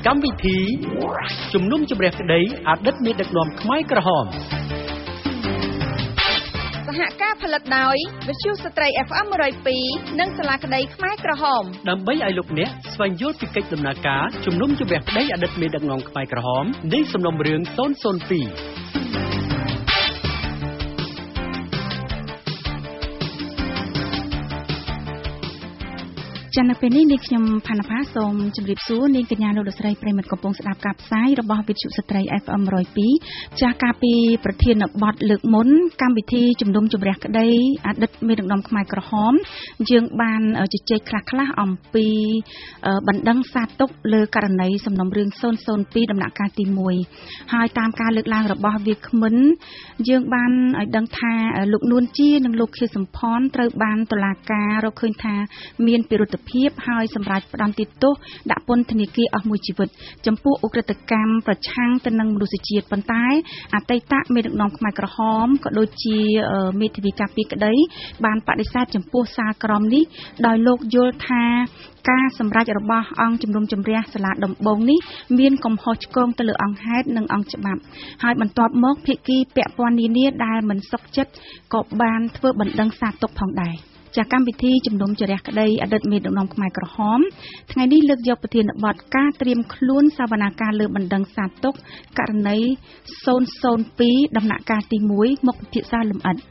កម្មវិធីជំនុំជម្រះក្តីអតីតមេដឹកនាំខ្មែរក្រហមសហការផលិតដោយវិទ្យុស្ត្រី FM 102និងសាលាក្តីខ្មែរក្រហមដើម្បីឲ្យលោកអ្នកស្វែងយល់ពីកិច្ចដំណើរការជំនុំជម្រះក្តីអតីតមេដឹកនាំខ្មែរក្រហមនៃសំណុំរឿង002 ចានៅពេលនេះនាងខ្ញុំផាណាផាសូមជម្រាបសួរនាងកញ្ញាលោកស្រីប្រិមិត្តកំពុងស្ដាប់ការផ្សាយរបស់វិទ្យុស្ត្រី FM 102ចាស់ការពីប្រធានបទលើកមុនកម្មវិធីជំនុំជម្រះក្តីអតីតមេដឹកនាំខ្មែរក្រហមយើងបានជជែកខ្លះៗអំពីបណ្ដឹងសាទុកលើករណីសំណុំរឿង002ដំណាក់កាលទី1ហើយតាមការលើកឡើងរបស់វាគ្មិនយើងបានឲ្យដឹងថាលោកនួនជានិងលោកខៀវសំផនត្រូវបានតុលាការរកឃើញថាមានពិរុទ្ធភាពហើយសម្រាប់ផ្ដន្ទាទោសដាក់ពន្ធនាគារអស់មួយជីវិតចំពោះឧក្រិដ្ឋកម្មប្រឆាំងទៅនឹងមនុស្សជាតិប៉ុន្តែអតីតមេដឹកនាំខ្មែរក្រហមក៏ដូចជាមេធាវីការពីក្តីបានបដិសេធចំពោះសារក្រមនេះដោយលោកយល់ថាការសម្រេចរបស់អង្គជំនុំជម្រះសាលាដំបងនេះមានកំហុសឆ្គងទៅលើអង្គហេតុនិងអង្គច្បាប់ហើយបន្ទាប់មកភាគីពាក់ព័ន្ធនានាដែលមិនសុខចិត្តក៏បានធ្វើបណ្ដឹងសាទុកផងដែរចាកម្មវិធីជំនុំជម្រះក្តីអតីតមេដឹកនាំខ្មែរក្រហមថ្ងៃនេះលើកយកប្រធានបទការត្រៀមខ្លួនសវនាការលើបណ្ដឹងសាទុកករណី002ដំណាក់កាលទី1មកពិភាក្សាលម្អិត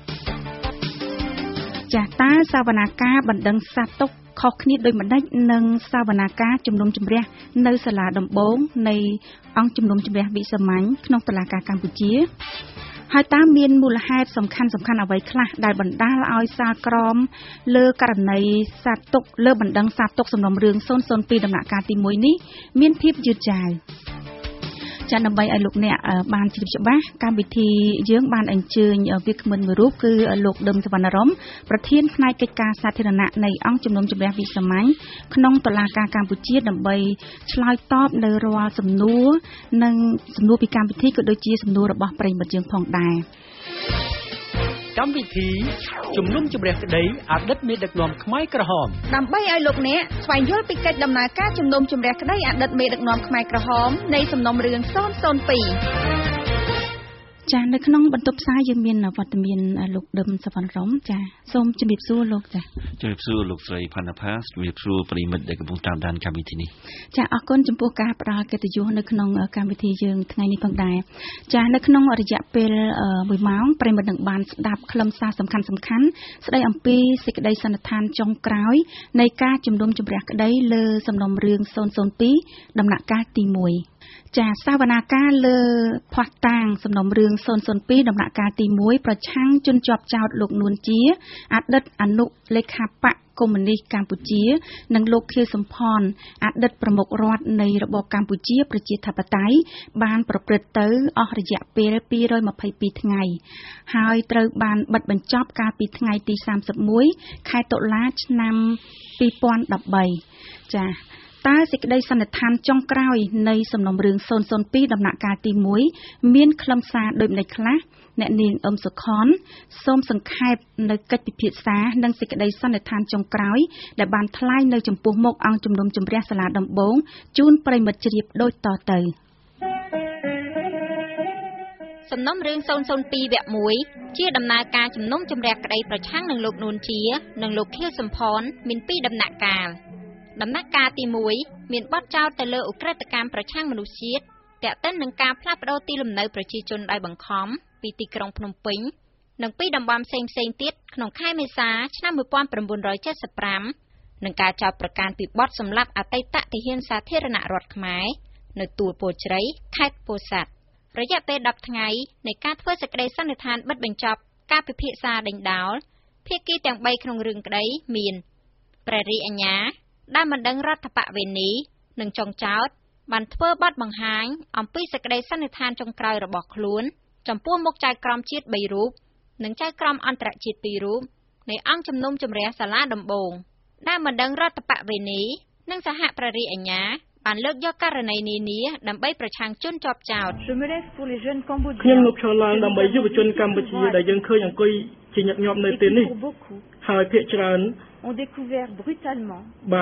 ចាតើសវនាការបណ្ដឹងសាទុកខុសគ្នាដោយម្ដេចនឹងសវនាការជំនុំជម្រះនៅសាលាដំបងនៃអង្គជំនុំជម្រះវិសាមញ្ញក្នុងតុលាការកម្ពុជាហើយតើមានមូលហេតុសំខាន់អ្វីខ្លះដែលបណ្ដាលឲ្យសាលក្រមលើករណីសាទុកលើបណ្ដឹងសាទុកសំណុំរឿង002ដំណាក់កាលទី1នេះមានភាពយឺតយ៉ាវចាដើម្បីឲ្យលោកអ្នកបានជ្រាបច្បាស់កម្មវិធីយើងបានអញ្ជើញវាគ្មិនមួយរូបគឺលោកដឹមសវណ្ណរមប្រធានផ្នែកកិច្ចការសាធារណៈនៃអង្គជំនុំជម្រះវិសាមញ្ញក្នុងតុលាការកម្ពុជាដើម្បីឆ្លើយតបនៅរាល់សំណួរនិងសំណួរពីកម្មវិធីក៏ដូចជាសំណួររបស់ប្រិយមិត្តយើងផងដែរកម្មវិធីជំនុំជម្រះក្តីអតីតមេដឹកនាំខ្មែរក្រហមដើម្បីឲ្យលោកអ្នកស្វែងយល់ពីកិច្ចដំណើរការជំនុំជម្រះក្តីអតីតមេដឹកនាំខ្មែរក្រហមនៃសំណុំរឿង002 ចានៅក្នុងបន្ទប់ផ្សាយយើងមានវត្តមានលោកដឹមសវណ្ណរមចាសូមជម្រាបសួរលោកចាជម្រាបសួរលោកស្រីផាណាផាជម្រាបសួរប្រិមិត្តដែលកំពុងតាមដានកម្មវិធីនេះចាអរគុណចំពោះការផ្ដល់កិត្តិយសនៅក្នុងកម្មវិធីយើងថ្ងៃនេះផងដែរចានៅក្នុងរយៈពេល1ម៉ោងប្រិមិត្តនឹងបានស្ដាប់ខ្លឹមសារសំខាន់ស្ដីអំពីសេចក្តីសន្និដ្ឋានចុងក្រោយនៃការជំនុំជម្រះក្តីលើសំណុំរឿង002ដំណាក់កាលទី1ចាសវនាការលើភ័ស្តុតាងសំណុំរឿង002ដំណាក់កាលទី1ប្រឆាំងជនជាប់ចោទលោកនួនជាអតីតអនុលេខាបកកុម្មុយនីសកម្ពុជានិងលោកខៀវសំផនអតីតប្រមុខរដ្ឋនៃរបបកម្ពុជាប្រជាធិបតេយ្យបានប្រព្រឹត្តទៅអស់រយៈពេល222ថ្ងៃហើយត្រូវបានបិទបញ្ចប់កាលពីថ្ងៃទី31ខែតុលាឆ្នាំ2013ចាតើសេចក្តីសន្និដ្ឋានចុងក្រោយនៃសំណុំរឿង002ដំណាក់កាលទី1មានខ្លឹមសារដូចម្តេចខ្លះអ្នកនាងអឹមសុខនសូមសង្ខេបនៅកិច្ចពិភាក្សានិងសេចក្តីសន្និដ្ឋានចុងក្រោយដែលបានថ្លែងនៅចំពោះមុខអង្គជំនុំជម្រះសាលាដំបងជូនប្រិមិត្តជ្រាបដូចតទៅសំណុំរឿង002វគ្គ1ជាដំណើរការជំនុំជម្រះក្តីប្រឆាំងនឹងលោកនួនជានិងលោកខៀវសំផនមាន2ដំណាក់កាលដំណាក់កាលទី1មានបទចោទទៅលើឧក្រិដ្ឋកម្មប្រឆាំងមនុស្សជាតិទាក់ទិននឹងការផ្លាស់ប្តូរទីលំនៅប្រជាជនដោយបង្ខំពីទីក្រុងភ្នំពេញនិងពីតំបន់ផ្សេងទៀតក្នុងខែមេសាឆ្នាំ1975និងការចោទប្រកាន់ពីបទសម្លាប់អតីតទាហានសាធារណរដ្ឋខ្មែរនៅទួលពោធិ៍ជ្រៅខេត្តពោធិ៍សាត់រយៈពេល10ថ្ងៃនៃការធ្វើសេចក្តីសន្និដ្ឋានបិទបញ្ចប់ការពិភាក្សាដេញដោលភាគីទាំង3ក្នុងរឿងក្តីមានព្រះរាជអាជ្ញាដែលមិនដឹងរដ្ឋបវេនីនិងចុងចោទបានធ្វើបទបង្ហាញអំពីសេចក្តីសន្និដ្ឋានចុងក្រោយរបស់ខ្លួនចំពោះមុខចៅក្រមជាតិ3រូបនិងចៅក្រមអន្តរជាតិ2រូបនៃអង្គជំនុំជម្រះសាលាដំបងដែលមិនដឹងរដ្ឋបវេនីនិងសហព្រះរាជអាជ្ញាបានលើកយកករណីនានាដើម្បីប្រឆាំងជនជាប់ចោទខ្ញុំលោកឆ្លងដើម្បីយុវជនកម្ពុជាដែលយើងឃើញអង្គុយជាញឹកញាប់នៅទីនេះហើយភាគច្រើន ont découvert brutalement,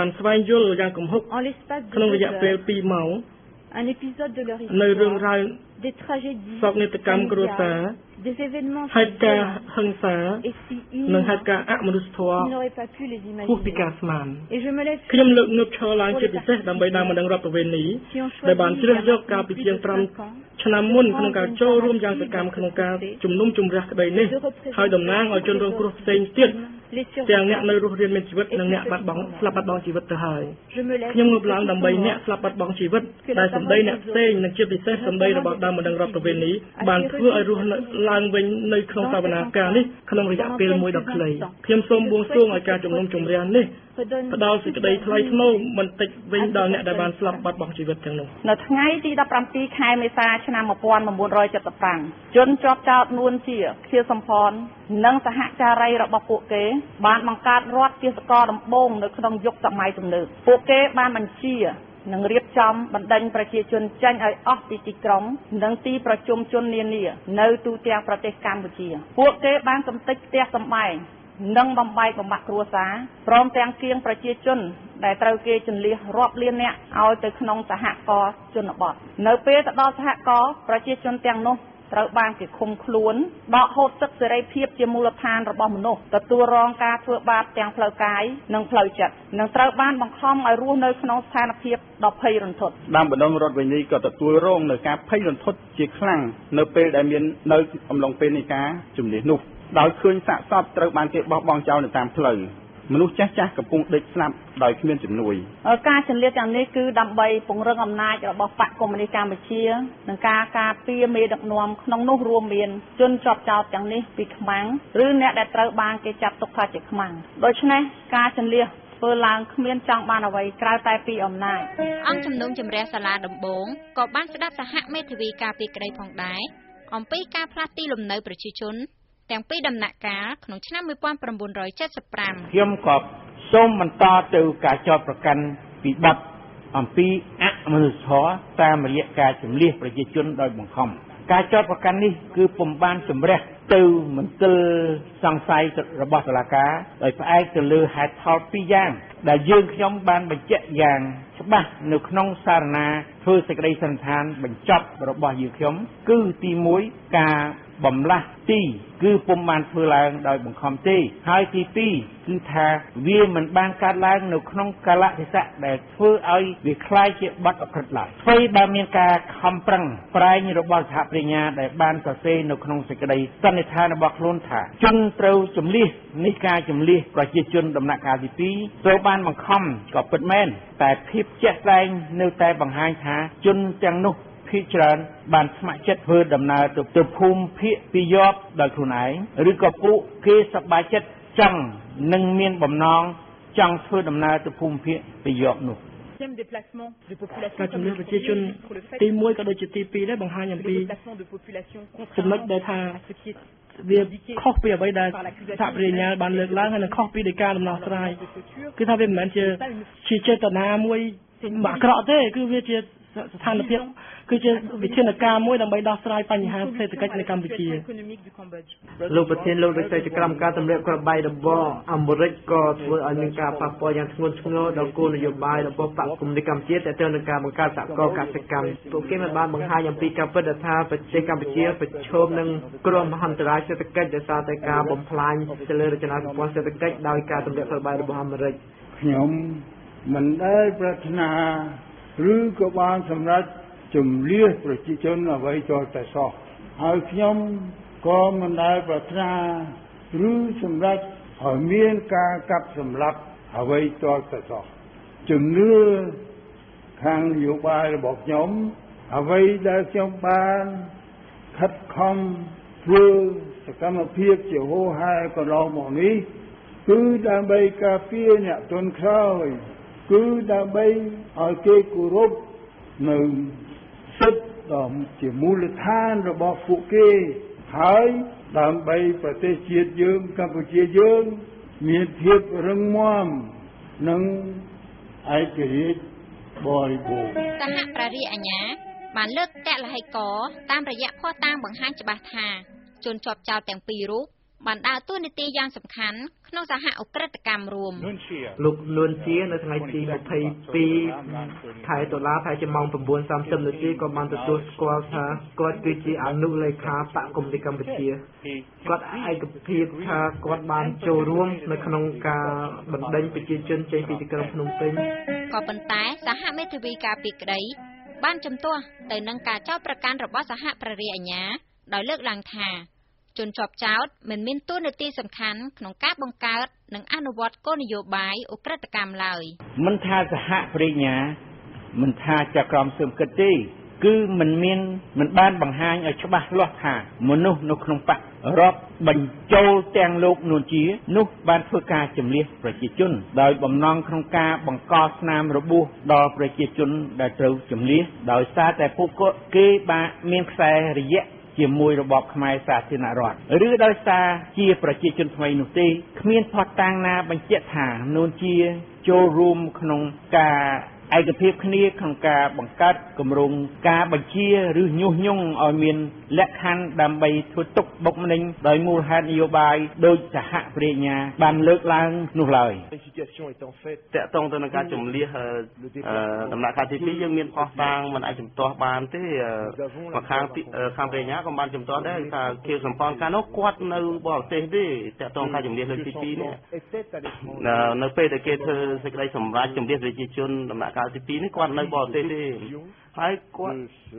en l'espace de 2 heures, un épisode de leur histoire, des tragédies familiales, des événements si violents et si inhumains qu'ils n'auraient pas pu les imaginer. Et je me lève pour les participants qui ont choisi depuis 5 ans ឆ្នាំមុនក្នុងការចូលរួមយ៉ាងសកម្មក្នុងការជំនុំជម្រះក្តីនេះហើយតំណាងឲ្យជនរងគ្រោះផ្សេងទៀតទាំងអ្នកនៅរស់រានមានជីវិតនិងអ្នកបាត់បង់ស្លាប់បាត់បង់ជីវិតទៅហើយខ្ញុំងើបឡើងដើម្បីអ្នកស្លាប់បាត់បង់ជីវិតដែលសម្ដីអ្នកផ្សេងនិងជាពិសេសសម្ដីរបស់ដើមបណ្ដឹងរដ្ឋប្រវេណីបានធ្វើឲ្យរស់ឡើងវិញនៅក្នុងសវនាការនេះក្នុងរយៈពេលមួយដ៏ខ្លីខ្ញុំសូមបួងសួងឲ្យការជំនុំជម្រះនេះផ្ដល់សេចក្តីថ្លៃថ្នូរបន្តិចវិញដល់អ្នកដែលបានស្លាប់បាត់បង់ជីវិតទាំងនោះនៅថ្ងៃទី17ខែមេសាឆ្នាំ1975ជនជាប់ចោទនួនជាខៀវសំផននិងសហការីរបស់ពួកគេបានបង្កើតរដ្ឋជាសកលដំបូងនៅក្នុងយុគសម័យទំនើបពួកគេបានបញ្ជានិងរៀបចំបណ្ដេញប្រជាជនចេញឲ្យអស់ពីទីក្រុងនិងទីប្រជុំជននានានៅទូទាំងប្រទេសកម្ពុជាពួកគេបានកំទេចផ្ទះសម្បែងនិងបំបែកបំបាក់គ្រួសារព្រមទាំងគៀងប្រជាជនដែលត្រូវគេជន្លៀសរាប់លាននាក់ឲ្យទៅក្នុងសហករណ៍ជនបទនៅពេលទៅដល់សហករណ៍ប្រជាជនទាំងនោះត្រូវបានគេឃុំខ្លួនដកហូតសិទ្ធិសេរីភាពជាមូលដ្ឋានរបស់មនុស្សទទួលរងការធ្វើបាបទាំងផ្លូវកាយនិងផ្លូវចិត្តនិងត្រូវបានបង្ខំឲ្យរស់នៅក្នុងស្ថានភាពដ៏ភ័យរន្ធត់ដើមបណ្ដឹងរដ្ឋវិន័យក៏ទទួលរងនៅការភ័យរន្ធត់ជាខ្លាំងនៅពេលដែលមាននៅអំឡុងពេលនៃការជំនះនោះដោយឃើញសាកសពត្រូវបានគេបោះបង់ចោលនៅតាមផ្លូវមនុស្សចាស់កំពុងដេកស្លាប់ដោយគ្មានជំនួយការជន្លៀសទាំងនេះគឺដើម្បីពង្រឹងអំណាចរបស់បកកុម្មុយនីសកម្ពុជានិងការការពារមេដឹកនាំក្នុងនោះរួមមានជនជាប់ចោទទាំងនេះពីខ្មាំងឬអ្នកដែលត្រូវបានគេចាត់ទុកថាជាខ្មាំងដូច្នេះការជន្លៀសធ្វើឡើងគ្មានចង់បានអ្វីក្រៅតែពីអំណាចអង្គជំនុំជម្រះសាលាដំបងក៏បានស្ដាប់សហមេធាវីការពីក្តីផងដែរអំពីការផ្លាស់ទីលំនៅប្រជាជនទាំងពីរដំណាក់កាលក្នុងឆ្នាំ1975 ខ្ញុំក៏សូមបន្តទៅការចោទប្រកាន់ពីបទអំពីអមនុស្សធម៌តាមរយៈការជំលះប្រជាជនដោយបង្ខំការចោទប្រកាន់នេះគឺពុំបានជំរះទៅមន្ទិលសង្ស័យរបស់តុលាការដោយផ្អែកទៅលើហេតុផលពីរយ៉ាងដែលយើងខ្ញុំបានបញ្ជាក់យ៉ាងច្បាស់នៅក្នុងសារណាធ្វើសេចក្តីសន្និដ្ឋានបញ្ចប់របស់យើងខ្ញុំគឺទី1ការបំលាស់ទីគឺពុំបានធ្វើឡើងដោយបង្ខំទេហើយទី2គឺថាវាមិនបានកើតឡើងនៅក្នុងកាលៈទេសៈដែលធ្វើឲ្យវាคล้ายជាបទអក្រិតឡើយធ្វើបើមានការខំប្រឹងប្រែងរបស់សហប្រញ្ញាដែលបានសរសេរនៅក្នុងសេចក្តីសន្និដ្ឋានរបស់ខ្លួនថាជនត្រូវជំលះនៃការជំលះប្រជាជនដំណាក់កាលទី2ត្រូវបានបង្ខំក៏ពិតមែនតែភាពជាក់ស្ដែងនៅតែបង្ហាញថាជនទាំងនោះភាគច្រើនបានស្ម័គ្រចិត្តធ្វើដំណើរទៅភូមិភាគពីយប់ដោយខ្លួនឯងឬក៏ពួកគេសប្បាយចិត្តចង់នឹងមានបំណងចង់ធ្វើដំណើរទៅភូមិភាគពីយប់នោះការជំនឿប្រជាជនទី1ក៏ដូចជាទី2ដែរបង្ហាញអំពីចំណុចដែលថាវាខុសពីអ្វីដែលសហប្រញ្ញាបានលើកឡើងហើយនឹងខុសពីដោយការដំណោះស្រាយគឺថាវាមិនមែនជាចេតនាមួយអាក្រក់ទេគឺវាជាស្ថានភាពគឺជាវិធានការមួយដើម្បីដោះស្រាយបញ្ហាសេដ្ឋកិច្ចនៅកម្ពុជាលោកប្រធានលោករដ្ឋាភិបាលការទម្លាក់គ្រាប់បែករបស់អាមេរិកក៏ធ្វើឲ្យមានការប៉ះពាល់យ៉ាងធ្ងន់ធ្ងរដល់គោលនយោបាយរបស់បកកុម្មុយនីសកម្ពុជាទាក់ទងនឹងការបង្កើតសហគមន៍កសិកម្មពួកគេបានបង្ហាញអំពីការពិតថាប្រទេសកម្ពុជាប្រឈមនឹងគ្រោះមហន្តរាយសេដ្ឋកិច្ចដោយសារតែការបំផ្លាញទៅលើរចនាសម្ព័ន្ធសេដ្ឋកិច្ចដោយការទម្លាក់គ្រាប់បែករបស់អាមេរិកខ្ញុំមិនដែលប្រាថ្នាឬក៏បានសម្រេចជំលះប្រជាជនអ្វីចូលតែសោះហើយខ្ញុំក៏មិនដែលប្រាថ្នាឬសម្រេចឲ្យមានការកាប់សម្លាប់អ្វីចូលតែសោះជំនឿខាងនយោបាយរបស់ខ្ញុំអ្វីដែលខ្ញុំបានខិតខំធ្វើសកម្មភាពជាហូរហែកន្លងមកនេះគឺដើម្បីការពារអ្នកទន់ខ្សោយគឺដើម្បីឲ្យគេគោរពនៅសិទ្ធិដ៏ជាមូលដ្ឋានរបស់ពួកគេហើយដើម្បីប្រទេសជាតិយើងកម្ពុជាយើងមានភាពរឹងមាំនិងឯករាជ្យបរិបូរណ៍សហប្រារ័យអាជ្ញាបានលើកតលហិកតាមរយៈភស្តុតាងបង្ហាញច្បាស់ថាជនជាប់ចោទទាំងពីររូបបានដើរតួនាទីយ៉ាងសំខាន់ក្នុងសហឧក្រិដ្ឋកម្មរួមលោកនួនជានៅថ្ងៃទី22ខែតុលាប្រហែលជាម៉ោង 9:30 នាទីក៏បានទទួលស្គាល់ថាគាត់គឺជាអនុលេខាបកគមនីកម្ពុជាគាត់ឯកភាពថាគាត់បានចូលរួមនៅក្នុងការបណ្ដេញប្រជាជនចេញពីទីក្រុងភ្នំពេញក៏ប៉ុន្តែសហមេធាវីការពីក្តីបានជំទាស់ទៅនឹងការចោទប្រកាន់របស់សហព្រះរាជអាជ្ញាដោយលើកឡើងថាជនជាប់ចោទមិនមានតួនាទីសំខាន់ក្នុងការបង្កើតនិងអនុវត្តគោលនយោបាយឧក្រិដ្ឋកម្មឡើយមិនថាសហព្រះរាជអាជ្ញាមិនថាចក្រមសើមគិតទេគឺមិនបានបង្ហាញឲ្យច្បាស់លាស់ថាមនុស្សនៅក្នុងបករាប់បញ្ចូលទាំងលោកនួនជានោះបានធ្វើការជំនះប្រជាជនដោយបំណងក្នុងការបង្កស្នាមរបួសដល់ប្រជាជនដែលត្រូវជំនះដោយសារតែពួកគេបានមានខ្សែរយៈជាមួយរបបខ្មែរសាធារណរដ្ឋឬដោយសារជាប្រជាជនថ្មីនោះទេគ្មានភស្តុតាងណាបញ្ជាក់ថានួនជាចូលរួមក្នុងការឯកភាពគ្នាក្នុងការបង្កើតគម្រោងការបញ្ជាឬញុះញង់ឲ្យមានលក្ខខណ្ឌដើម្បីធ្វើទុកបុកម្នេញដោយមូលហេតុនយោបាយដោយសហព្រះរាជអាជ្ញាបានលើកឡើងនោះឡើយតកតងទៅនឹងការជំនះដំណាក់កាលទី2យើងមានផុសតាងមិនអាចជំទាស់បានទេមកខាងព្រះអាជ្ញាក៏បានជំទាស់ដែរថាខៀវសំផនកាលនោះគាត់នៅបរទេសទេតកតងការជំនះលើកទី2នេះនៅពេលដែលគេធ្វើសេចក្តីសម្រេចជំនះប្រជាជនដំណាក់កាលទី2នេះគាត់នៅបរទេសទេហើយគាត់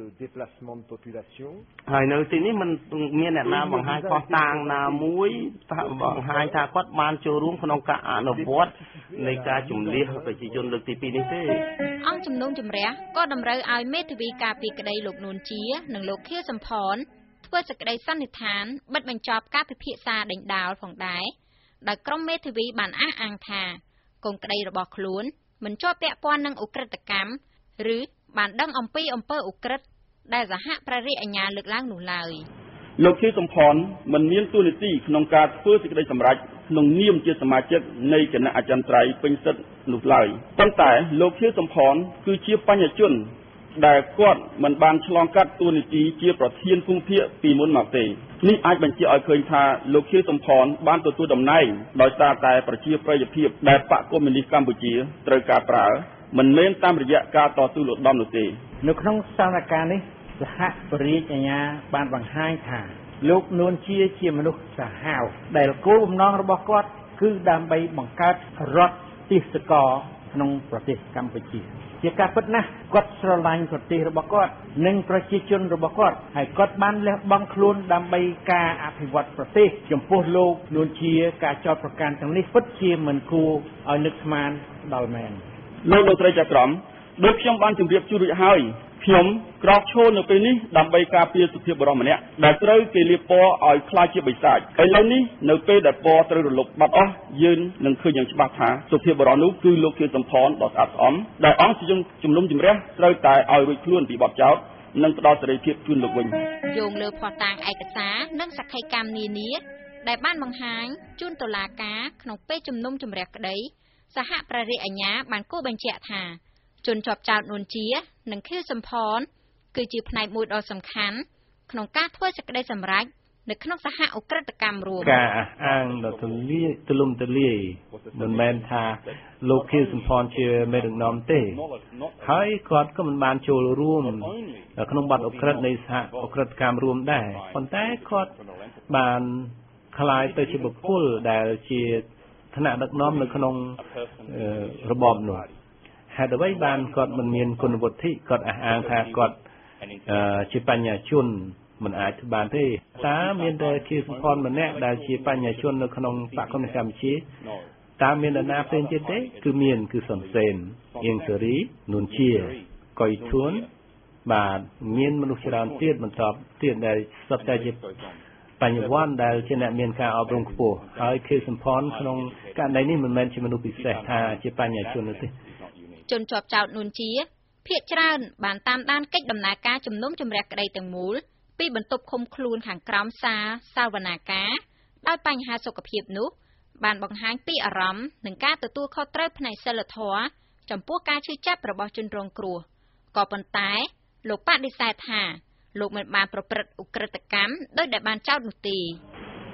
ហើយនៅទីនេះมันមានអ្នកណាបង្ហាញខុសតាងណាមួយបង្ហាញថាគាត់បានចូលរួមក្នុងការអនុវត្តនៃការជំនះប្រជាជនលើកទី2នេះទេអង្គជំនុំជម្រះក៏តម្រូវឲ្យមេធាវីការពីក្តីលោកនួនជានិងលោកខៀវសំផនធ្វើសេចក្តីសន្និដ្ឋានបិទបញ្ចប់ការពិភាក្សាដេញដោលផងដែរដោយក្រុមមេធាវីបានអះអាងថាកូនក្តីរបស់ខ្លួនមិនជាប់ពាក់ព័ន្ធនឹងឧក្រិដ្ឋកម្មឬបានដឹងអំពីអំពើឧក្រិដ្ឋដែលសហព្រះរាជអាជ្ញាលើកឡើងនោះឡើយលោកខៀវសំផនមិនមានតួនាទីក្នុងការធ្វើសេចក្តីសម្រេចក្នុងនាមជាសមាជិកនៃគណៈអចិន្ត្រៃយ៍ពេញសិទ្ធិនោះឡើយប៉ុន្តែលោកខៀវសំផនគឺជាបញ្ញជនដែលគាត់មិនបានឆ្លងកាត់តួនាទីជាប្រធានភូមិភាគពីមុនមកទេនេះអាចបញ្ជាក់ឲ្យឃើញថាលោកខៀវសំផនបានទទួលតំណែងដោយសារតែប្រជាប្រិយភាពដែលបកកុម្មុយនីសកម្ពុជាត្រូវការប្រើមិនមែនតាមរយៈការតស៊ូលំដំនោះទេនៅក្នុងស្ថានភាពនេះសហព្រះរាជអាជ្ញាបានបង្ហាញថាលោកនួនជាមនុស្សសាហាវដែលគោលបំណងរបស់គាត់គឺដើម្បីបង្កើតរដ្ឋទេសចរក្នុងប្រទេសកម្ពុជាជាការពិតណាស់គាត់ស្រឡាញ់ប្រទេសរបស់គាត់និងប្រជាជនរបស់គាត់ហើយគាត់បានលះបង់ខ្លួនដើម្បីការអភិវឌ្ឍប្រទេសចំពោះលោកនួនជាការចោទប្រកាន់ទាំងនេះពិតជាមិនគួរឲ្យនឹកស្មានដល់មែនលោកលោកស្រីចក្រមដូចខ្ញុំបានជម្រាបជូនរួចហើយខ្ញុំក្រោកឈរនៅពេលនេះដើម្បីការពារសុភាពបរិសម្នាក់ដែលត្រូវគេលាបពណ៌ឲ្យខ្លាចជាបិសាចឥឡូវនេះនៅពេលដែលពណ៌ត្រូវរលុបបាត់អស់យើងនឹងឃើញយ៉ាងច្បាស់ថាសុភាពបរិសនោះគឺលោកខៀវសំផនដ៏ស្អាតស្អំដែលអង្គជំនុំជម្រះត្រូវតែឲ្យរួចខ្លួនពីបទចោទនិងផ្ដល់សេរីភាពជូនលោកវិញយោងលើភស្តុតាងឯកសារនិងសក្ខីកម្មនានាដែលបានបង្ហាញជូនតុលាការក្នុងពេលជំនុំជម្រះក្តីសហព្រះរាជអាជ្ញាបានគូបញ្ជាក់ថាជនជាប់ចោទនួនជានិងខៀវសំផនគឺជាផ្នែកមួយដ៏សំខាន់ក្នុងការធ្វើសេចក្តីសម្រេចនៅក្នុងសហឧក្រិដ្ឋកម្មរួមការអះអាងដ៏ទូលំទូលាយមិនមែនថាលោកខៀវសំផនជាមេដឹកនាំទេហើយគាត់ក៏មិនបានចូលរួមក្នុងបទឧក្រិដ្ឋនៃសហឧក្រិដ្ឋកម្មរួមដែរប៉ុន្តែគាត់បានក្លាយទៅជាបុគ្គលដែលជាឋានៈដឹកនាំនៅក្នុងរបបនោះហេតុអ្វីបានគាត់មិនមានគុណវុឌ្ឍិគាត់អះអាងថាគាត់ជាបញ្ញាជនមិនអាចធ្វើបានទេតើមានតែជាសំផនម្នាក់ដែលជាបញ្ញាជននៅក្នុងបកកុម្មុយនីសកម្ពុជាតើមាននរណាផ្សេងទៀតទេគឺមានគឺសុនសេនអៀងសេរីនួនជាកុយធួនបាទមានមនុស្សច្រើនទៀតបន្តទៀតដែលសុទ្ធតែជាបញ្ញវន្តដែលជាអ្នកមានការអប់រំខ្ពស់ហើយខៀវសំផនក្នុងករណីនេះមិនមែនជាមនុស្សពិសេសថាជាបញ្ញាជននោះទេជនជាប់ចោទនួនជាភាគច្រើនបានតាមដានកិច្ចដំណើរការជំនុំជម្រះក្តីទាំងមូលពីបន្ទប់ឃុំខ្លួនខាងក្រោមសាវនាការដោយបញ្ហាសុខភាពនោះបានបង្ហាញពីអារម្មណ៍និងការទទួលខុសត្រូវផ្នែកសីលធម៌ចំពោះការឈឺចាប់របស់ជនរងគ្រោះក៏ប៉ុន្តែលោកបដិសេធថាលោកមិនបានប្រព្រឹត្តឧក្រិដ្ឋកម្មដោយដែលបានចោទនោះទេ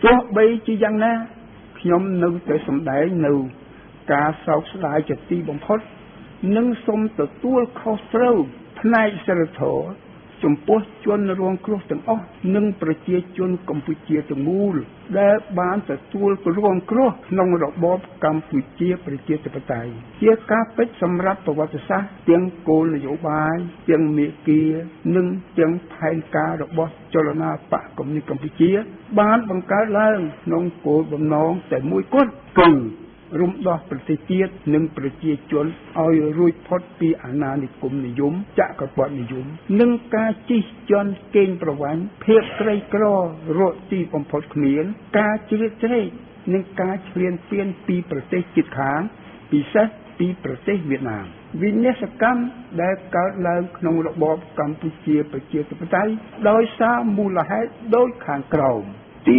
ទោះបីជាយ៉ាងណាខ្ញុំនៅតែសម្ដែងនៅការសោកស្ដាយជាទីបំផុតនិងសូមទទួលខុសត្រូវផ្នែកសិលធម៌ចំពោះជនរងគ្រោះទាំងអស់និងប្រជាជនកម្ពុជាទាំងមូលដែលបានទទួលរងគ្រោះក្នុងរបបកម្ពុជាប្រជាធិបតេយ្យជាការពិតសម្រាប់ប្រវត្តិសាស្ត្រទាំងគោលនយោបាយទាំងមាគ៌ានិងទាំងផែនការរបស់ចលនាបកកុម្មុយនីសកម្ពុជាបានបង្កើតឡើងក្នុងគោលបំណងតែមួយគត់គឺរំដោះប្រទេសជាតិនិងប្រជាជនឲ្យរួចផុតពីអាណានិគមនិយមចក្រពត្តិនិយមនិងការជិះជាន់កេងប្រវ័ញ្ចភាពក្រីក្ររកទីបំផុតគ្មានការជ្រៀតជ្រែកនិងការឈ្លានពានពីប្រទេសជិតខាងពិសេសពីប្រទេសវៀតណាមវិនាសកម្មដែលកើតឡើងក្នុងរបបកម្ពុជាប្រជាធិបតេយ្យដោយសារមូលហេតុដូចខាងក្រោមទី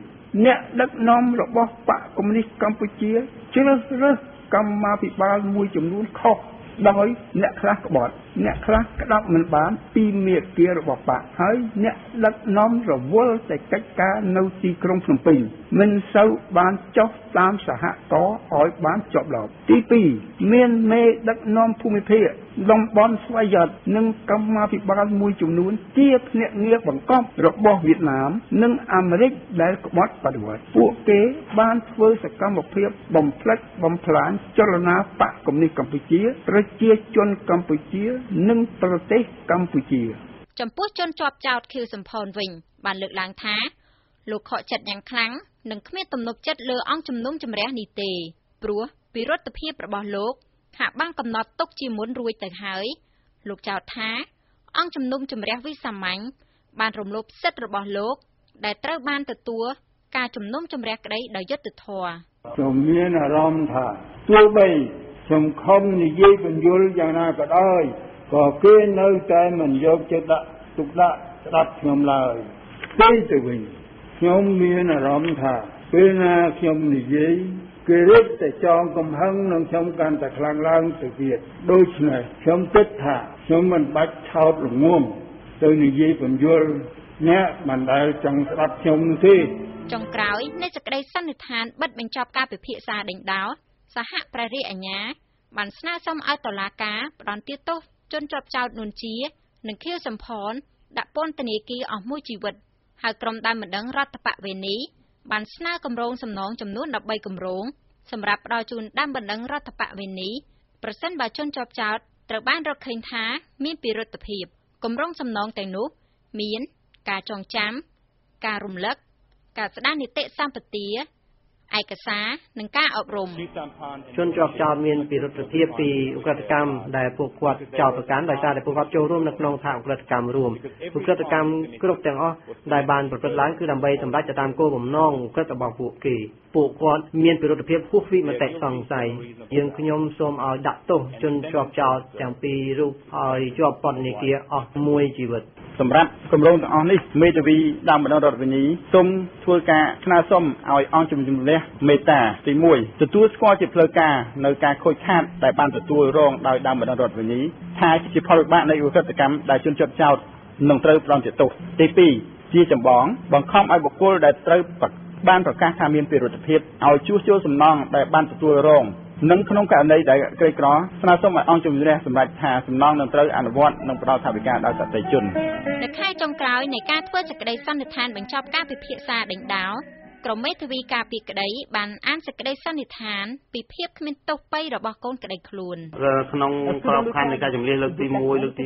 1អ្នកដឹកនាំរបស់បកកុម្មុយនីសកម្ពុជាជ្រើសរើសកម្មាភិបាលមួយចំនួនខុសដោយអ្នកខ្លះក្បត់អ្នកខ្លះក្តាប់មិនបានពីមាគ៌ារបស់បកហើយអ្នកដឹកនាំរវល់តែកិច្ចការនៅទីក្រុងភ្នំពេញមិនសូវបានចុះតាមសហគមន៍ឲ្យបានជាប់លាប់ទី2មានមេដឹកនាំភូមិភាគតំបន់ស្វយ័តនិងកម្មាភិបាលមួយចំនួនជាភ្នាក់ងារបង្កប់របស់វៀតណាមនិងអាមេរិកដែលក្បត់បដិវត្តពួកគេបានធ្វើសកម្មភាពបំផ្លិចបំផ្លាញចលនាបកកុម្មុយនីសកម្ពុជាប្រជាជនកម្ពុជានិងប្រទេសកម្ពុជាចំពោះជនជាប់ចោទខៀវសំផនវិញបានលើកឡើងថាលោកខកចិត្តយ៉ាងខ្លាំងនិងគ្មានទំនុកចិត្តលើអង្គជំនុំជម្រះនេះទេព្រោះពីរដ្ឋភាពរបស់លោកហាក់បានកំណត់ទុកជាមុនរួចទៅហើយលោកចោទថាអង្គជំនុំជម្រះវិសាមញ្ញបានរំលោភសិទ្ធិរបស់លោកដែលត្រូវបានទទួលការជំនុំជម្រះក្តីដោយយុត្តិធម៌ខ្ញុំមានអារម្មណ៍ថាទោះបីសង្ឃឹមនិយាយបញ្យលយ៉ាងណាក៏ដោយក៏គេនៅតែមិនយកចិត្តដាក់ទុកដាក់ស្ដាប់ខ្ញុំឡើយពេលទៅវិញខ្ញុំមានអារម្មណ៍ថាពេលណាខ្ញុំនិយាយគេរឹតតែចងកំហឹងនឹងខ្ញុំកាន់តែខ្លាំងឡើងទៅទៀតដូច្នេះខ្ញុំគិតថាខ្ញុំមិនបាច់ថោតល្ងងទៅនិយាយបញ្យលអ្នកមិនដែលចង់ស្ដាប់ខ្ញុំនោះទេចុងក្រោយនៃសេចក្តីសន្និដ្ឋានបិទបញ្ចប់ការពិភាក្សាដេញដោលសហព្រះរាជអាជ្ញាបានស្នើសុំឲ្យតុលាការផ្តន្ទាទោសជនជាប់ចោទនួនជានិងខៀវសំផនដាក់ពន្ធនាគារអស់មួយជីវិតហើយក្រុមដើមបណ្ដឹងរដ្ឋបវេនីបានស្នើគម្រោងសំណងចំនួន13គម្រោងសម្រាប់ផ្តល់ជូនដើមបណ្ដឹងរដ្ឋបវេនីប្រសិនបើជនជាប់ចោទត្រូវបានរកឃើញថាមានពិរុទ្ធភាពគម្រោងសំណងទាំងនោះមានការចងចាំការរំលឹកការស្ដារនីតិសម្បទាឯកសារនិងការអប់រំជនជាប់ចោទមានពិរុទ្ធភាពពីឧក្រិដ្ឋកម្មដែលពួកគាត់ចោទប្រកាន់ដោយសារតែពួកគាត់ចូលរួមនៅក្នុងថាឧក្រិដ្ឋកម្មរួមឧក្រិដ្ឋកម្មគ្រប់ទាំងអស់ដែលបានប្រព្រឹត្តឡើងគឺដើម្បីសម្រេចទៅតាមគោលបំណងឧក្រិដ្ឋរបស់ពួកគាត់មានពិរុទ្ធភាពហួសពីមតិសង្ស័យយើងខ្ញុំសូមឲ្យដាក់ទោសជនជាប់ចោទទាំងពីររូបឲ្យជាប់ពន្ធនាគារអស់មួយជីវិតសម្រាប់គម្រោងទាំងអស់នេះមេធាវីដើមបណ្ដឹងរដ្ឋវិនីសូមធ្វើការស្នើសុំឲ្យអង្គជំនុំជម្រះមេត្តាទី1ទទួលស្គាល់ជាផ្លូវការនៅការខូចខាតដែលបានទទួលរងដោយដើមបណ្ដឹងរដ្ឋវិនីថាជាផលវិបាកនៃឧក្រិដ្ឋកម្មដែលជនជាប់ចោទនឹងត្រូវផ្តន្ទាទោសទី2ជាចម្បងបង្ខំឲ្យបុគ្គលដែលត្រូវបានប្រកាសថាមានពិរុទ្ធភាពឲ្យជួសជុលសំណងដែលបានទទួលរងនិងក្នុងករណីដែលក្រីក្រស្នើសុំឲ្យអង្គជំនះសម្រាប់ថាសំណងនឹងត្រូវអនុវត្តនិងផ្ដល់ថវិកាដល់សតិជននៅខែចុងក្រោយនៃការធ្វើសេចក្តីសន្និដ្ឋានបញ្ចប់ការពិភាក្សាដេញដោលក្រុមមេធាវីការពីក្តីបានអានសេចក្តីសន្និដ្ឋានពីភាពគ្មានទោសពៃរបស់កូនក្តីខ្លួនក្នុងក្របខ័ណ្ឌនៃការជំនះលើកទី1លើកទី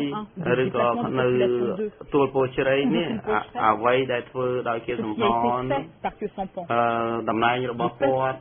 2ឬក៏នៅទួលពោជ្រៃនេះអ្វីដែលធ្វើដោយជាសម្ផនតំណែងរបស់គាត់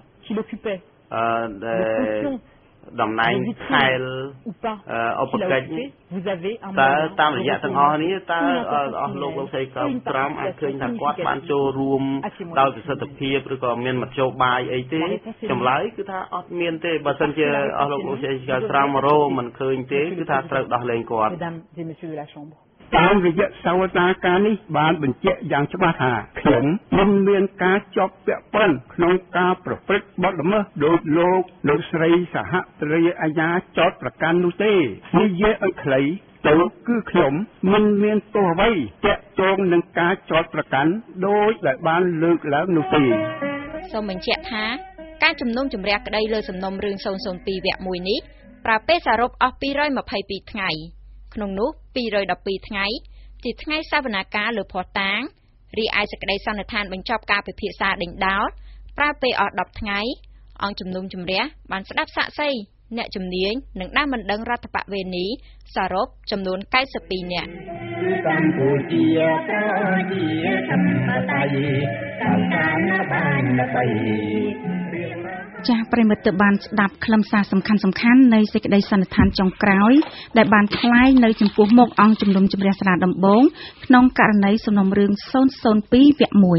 តំណែងខែលឧបកិច្ចតើតាមរយៈទាំងអស់នេះតើអស់លោកស្រីកោត្រាំអាចឃើញថាគាត់បានចូលរួមដោយប្រសិទ្ធភាពឬក៏មានមធ្យោបាយអីទេចម្លើយគឺថាអត់មានទេបើសិនជាអស់លោកស្រីកោត្រាំរោមិនឃើញទេគឺថាត្រូវដោះលែងគាត់តាមរយៈសវនាការនេះបានបញ្ជាក់យ៉ាងច្បាស់ថាខ្ញុំមិនមានការជាប់ពាក់ព័ន្ធក្នុងការប្រព្រឹត្តបទល្មើសដោយលោកស្រីសហព្រះរាជអាជ្ញាចោទប្រកាន់នោះទេនិយាយឲ្យខ្លីទៅគឺខ្ញុំមិនមានទោះអ្វីតាក់ទងនឹងការចោទប្រកាន់ដោយដែលបានលើកឡើងនោះទេសូមបញ្ជាក់ថាការជំនុំជម្រះក្តីលើសំណុំរឿង002វគ្គ1នេះប្រើពេលសរុបអស់222ថ្ងៃក្នុងនោះ212ថ្ងៃជាថ្ងៃសវនាការលើភស្តុតាងរីឯសេចក្តីសន្និដ្ឋានបញ្ចប់ការពិភាក្សាដេញដោលប្រើពេលអស់10ថ្ងៃអង្គជំនុំជម្រះបានស្ដាប់សាក្សីអ្នកជំនាញនិងដើមបណ្ដឹងរដ្ឋបវេនីសរុបចំនួន92នាក់កម្ពុជាប្រជាធិបតេយ្យកម្មការបានល្បីចាស់ប្រិមិត្តបានស្ដាប់ខ្លឹមសារសំខាន់នៃសេចក្តីសន្និដ្ឋានចុងក្រោយដែលបានថ្លែងនៅចំពោះមុខអង្គជំនុំជម្រះសាលាដំបងក្នុងករណីសំណុំរឿង002វគ្គ1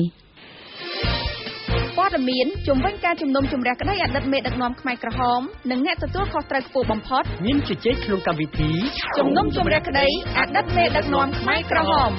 ព័ត៌មានជំវិញការជំនុំជម្រះក្តីអតីតមេដឹកនាំខ្មែរក្រហមនិងអ្នកទទួលខុសត្រូវខ្ពស់បំផុតមានជជែកក្នុងកម្មវិធីជំនុំជម្រះក្តីអតីតមេដឹកនាំខ្មែរក្រហម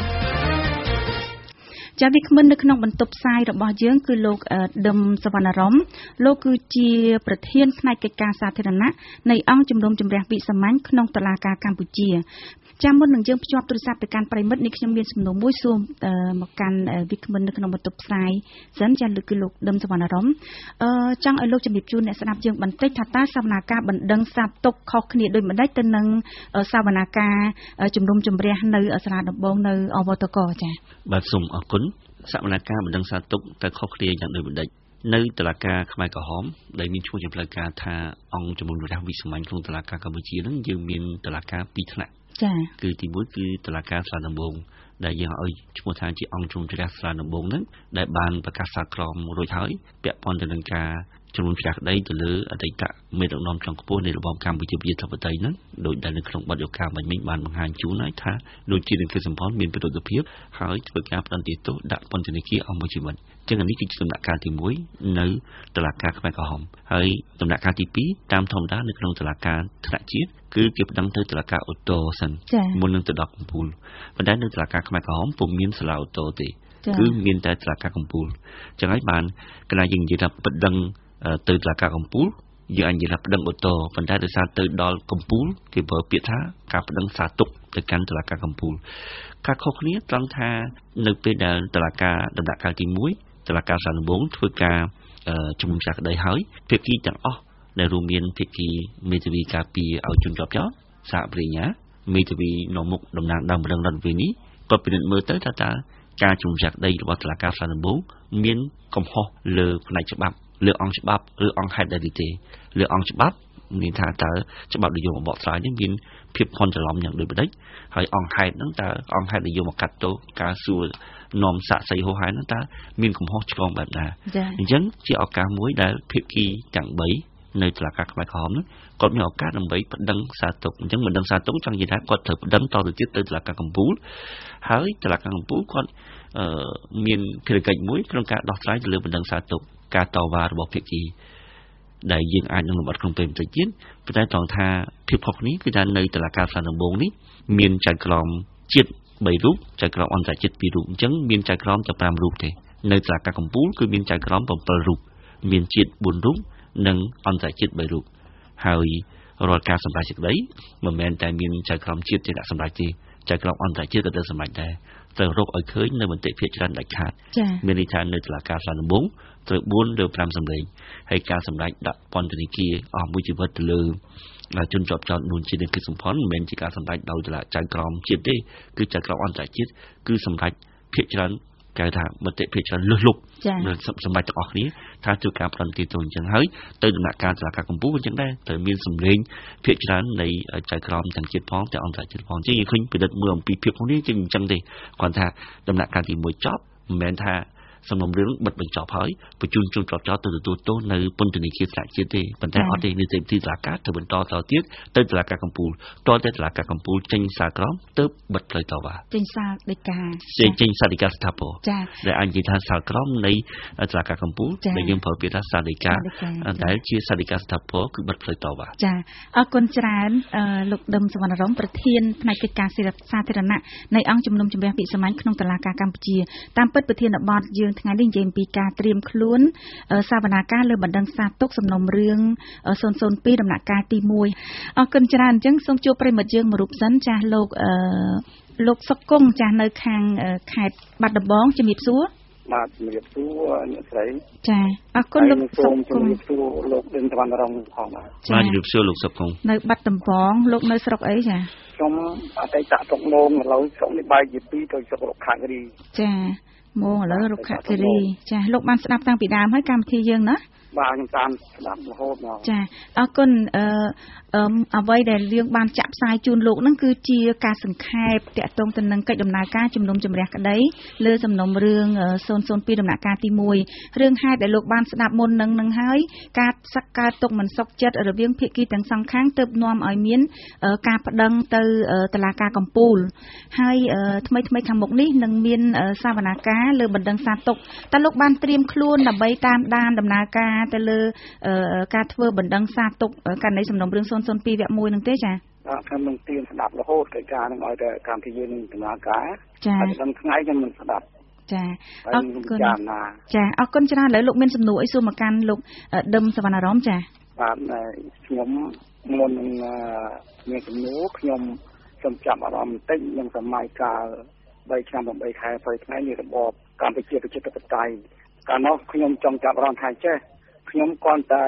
ចាវិក្មិននៅក្នុងបន្ទប់ផ្សាយរបស់យើងគឺលោកដឹមសវណ្ណរមលោកគឺជាប្រធានផ្នែកកិច្ចការសាធារណៈនៃអង្គជំនុំជម្រះវិសាមញ្ញក្នុងតុលាការកម្ពុជាចាំមុននឹងយើងភ្ជាប់ទូរស័ព្ទទៅកាន់ប្រិមិត្តនេះខ្ញុំមានសំណួរមួយសួរមកកាន់វិក្មិននៅក្នុងបន្ទប់ផ្សាយសិនចាគឺលោកដឹមសវណ្ណរមចង់ឲ្យលោកជំរាបជូនអ្នកស្ដាប់យើងបន្តិចថាតើសវនាការបណ្ដឹងសាបទុកខុសគ្នាដូចម្ដេចទៅនឹងសវនាការជំនុំជម្រះនៅសាលាដំបងនៅអវតកចាបាទសូមអរគុណសវនាការបណ្ដឹងសាបទុកទៅខុសគ្នាយ៉ាងដូចម្ដេចនៅតុលាការខ្មែរក្រហមដែលមានឈ្មោះជាផ្លូវការថាអង្គជំនុំជម្រះវិសាមញ្ញក្នុងតុលាការកម្ពុជានឹងយើងមានតុលាការ2ថ្នាក់ចាគឺទី1គឺតុលាការសាលាដំបងដែលយើងឲ្យឈ្មោះថាជាអង្គជំនុំជម្រះសាលាដំបងនឹងដែលបានប្រកាសសាលក្រមរួចហើយពាក់ព័ន្ធទៅនឹងការជំនុំជម្រះក្តីទៅលើអតីតមេដឹកនាំជាន់ខ្ពស់នៃរបបកម្ពុជាប្រជាធិបតេយ្យហ្នឹងដោយដែលនៅក្នុងបទយកាមិញបានបង្ហាញជូនហើយថាដូចជានឹងគឺសម្ព័ន្ធមានប្រតិបត្តិភាពហើយធ្វើការផ្ដន្ទាទោសដាក់ពន្ធនាគារអស់មួយជីវិតចឹងនេះគឺជាដំណាក់កាលទី1នៅតុលាការខ្មែរក្រហមហើយដំណាក់កាលទី2តាមធម្មតានៅក្នុងតុលាការថ្នាក់ជាតិគឺគេផ្ដឹងទៅតុលាការអូតូសិនមុននឹងទៅដល់កំពូលប៉ុន្តែនៅតុលាការខ្មែរក្រហមពុំមានសាលាអូតូទេគឺមានតែតុលាការកំពូលចឹងហើយបានកន្លែងយើងនិយាយថាផ្ដឹងទៅតុលាការកំពូលយើងអាចនិយាយថាប្តឹងអូតូប៉ុន្តែដោយសារទៅដល់កំពូលគេប្រើពាក្យថាការប្តឹងសាទុកទៅកាន់តុលាការកំពូលការខុសគ្នាត្រង់ថានៅពេលដែលតុលាការដំណាក់កាលទី1តុលាការសាលដំបងធ្វើការជំនុំជម្រះក្តីហើយភាគីទាំងអស់ដែលរួមមានភាគីមេធាវីការពារឲ្យជនជាប់ចោទសហប្រញ្ញាមេធាវីនៅមុខតំណាងដើមរងរដ្ឋវិនីក៏ពិនិត្យមើលទៅថាតើការជំនុំជម្រះក្តីរបស់តុលាការសាលដំបងមានកំហុសលើផ្នែកច្បាប់លើអង្គច្បាប់ឬអង្គហេតុដែលទេលើអង្គច្បាប់មានថាតើច្បាប់ដែលយកមកបកស្រាយនេះមានភាពខុសច្រឡំយ៉ាងដូចម្ដេចហើយអង្គហេតុហ្នឹងតើអង្គហេតុដែលយកមកកាត់ទោសការសួរនាំសាក្សីហោហែហ្នឹងតើមានកំហុសឆ្គងបែបណាអញ្ចឹងជាឱកាសមួយដែលភាគីទាំង3នៅតុលាការខ្មែរក្រហមហ្នឹងគាត់មានឱកាសដើម្បីប្តឹងសាទុកអញ្ចឹងបណ្ដឹងសាទុកចង់និយាយថាគាត់ត្រូវប្តឹងតទៅទៀតទៅតុលាការកំពូលហើយតុលាការកំពូលគាត់មានភារកិច្ចមួយក្នុងការដោះស្រាយទៅលើបណ្ដឹងសាទុកការតវ៉ារបស់ភាគីដែលយើងអាចនឹងលំអិតក្នុងពេលបន្តិចទៀតប៉ុន្តែត្រង់ថាភាពខុសគ្នាគឺថានៅតុលាការសាលដំបងនេះមានចៅក្រមជាតិ3រូបចៅក្រមអន្តរជាតិ2រូបអញ្ចឹងមានចៅក្រមតែ5រូបទេនៅតុលាការកំពូលគឺមានចៅក្រម7រូបមានជាតិ4រូបនិងអន្តរជាតិ3រូបហើយរាល់ការសម្រេចសេចក្តីមិនមែនតែមានចៅក្រមជាតិទេអ្នកសម្រេចទេចៅក្រមអន្តរជាតិក៏ត្រូវសម្រេចដែរត្រូវរកឲ្យឃើញនៅមតិភាគច្រើនដាច់ខាតមានន័យថានៅតុលាការសាលដំបងត្រូវ4ឬ5សម្លេងហើយការសម្រេចដាក់ពន្ធនាគារអស់មួយជីវិតទៅលើជនជាប់ចោទនួនជានឹងគឺសម្ផនមិនមែនជាការសម្រេចដោយតុលាចៅក្រមជាតិទេគឺចៅក្រមអន្តរជាតិគឺសម្រេចភាគច្រើនគេថាមតិភាគច្រើនលុះលុបសម្រាប់ទាំងអស់គ្នាថាជួយការផ្ដន្ទាទោសអញ្ចឹងហើយទៅដំណាក់កាលតុលាការកំពូលអញ្ចឹងដែរត្រូវមានសម្លេងភាគច្រើននៃចៅក្រមទាំងជាតិផងទាំងអន្តរជាតិផងអញ្ចឹងយើងឃើញពិនិត្យមើលអំពីភាពនេះជាអញ្ចឹងទេគាត់ថាដំណាក់កាលទី1ចប់មិនមែនថាសំណុំរឿងបិទបញ្ចប់ហើយបញ្ជូនជនជាប់ចោទទៅទទួលទោសនៅពន្ធនាគារថ្នាក់ជាតិទេប៉ុន្តែអត់ទេនីតិវិធីតុលាការទៅបន្តទៅទៀតទៅតុលាការកំពូលតទៅតុលាការកំពូលចេញសារក្រមទៅបិទផ្លូវតវ៉ាចេញសារដីកាចេញសារដីកាស្ថាពរដែលអាចនិយាយថាសារក្រមនៃតុលាការកំពូលដែលយើងប្រើពាក្យថាសារដីកាដែលជាសារដីកាស្ថាពរគឺបិទផ្លូវតវ៉ាចាអរគុណច្រើនលោកដឹមសវណ្ណរមប្រធានផ្នែកកិច្ចការសាធារណៈនៃអង្គជំនុំជម្រះវិសាមញ្ញក្នុងតុលាការកម្ពុជាតាមពិតប្រធានបទយើងនឹងថ្ងៃនេះនិយាយអំពីការត្រៀមខ្លួនសវនាការលើបណ្ដឹងសាទុកសំណុំរឿង002ដំណាក់កាលទី1អរគុណច្រើនអញ្ចឹងសូមជួបប្រិមិត្តយើងមួយរូបសិនចាស់លោកសុកគង់ចាស់នៅខាងខេត្តបាត់ដំបងជំរាបសួរបាទជំរាបសួរអ្នកស្រីចាអរគុណលោកសុកគង់ជំរាបសួរលោកដេនតវណ្ណរងផងបាទជំរាបសួរលោកសុកគង់នៅបាត់ដំបងលោកនៅស្រុកអីចាខ្ញុំអតីតស្រុកមងឥឡូវស្រុកនេះបែកជាពីរទៅស្រុករុក្ខាគិរីចាមងឥឡូវរុក្ខាគិរីចាលោកបានស្ដាប់តាំងពីដើមហើយកម្មវិធីយើងណាបាទខ្ញុំតាមស្ដាប់រហូតមកចាអរគុណអ្វីដែលយើងបានចាក់ផ្សាយជូនលោកហ្នឹងគឺជាការសង្ខេបតាក់ទងទៅនឹងកិច្ចដំណើរការជំនុំជម្រះក្តីលើសំណុំរឿង002ដំណាក់កាលទី1រឿងហេតុដែលលោកបានស្ដាប់មុននឹងហើយការសក្ការទុកមិនសុខចិត្តរវាងភាគីទាំងសងខាងទើបនាំឲ្យមានការប្តឹងទៅតុលាការកំពូលហើយថ្មីខាងមុខនេះនឹងមានសវនាការលើបណ្ដឹងសាទុកតើលោកបានត្រៀមខ្លួនដើម្បីតាមដានដំណើរការទៅលើការធ្វើបណ្ដឹងសាទុកករណីសំណុំរឿង002វគ្គ1នឹងទេចាខ្ញុំនឹងទៀនស្ដាប់រហូតកិច្ចការនឹងឲ្យតែកម្មវិធីយើងដំណើរការហើយដល់ថ្ងៃខ្ញុំនឹងស្ដាប់ចាអរគុណចាអរគុណច្រើនឥឡូវលោកមានសំណួរអីសួរមកកាន់លោកដឹមសវណ្ណារមចាបាទខ្ញុំមុននឹងមានសំណួរខ្ញុំចាប់អារម្មណ៍បន្តិចនឹងសម័យកាល3ឆ្នាំ8ខែ20ថ្ងៃនេះរបបកម្ពុជាប្រជាធិបតេយ្យកាលនោះខ្ញុំចង់ចាប់អារម្មណ៍ថាចេះខ្ញុំគ្រាន់តែ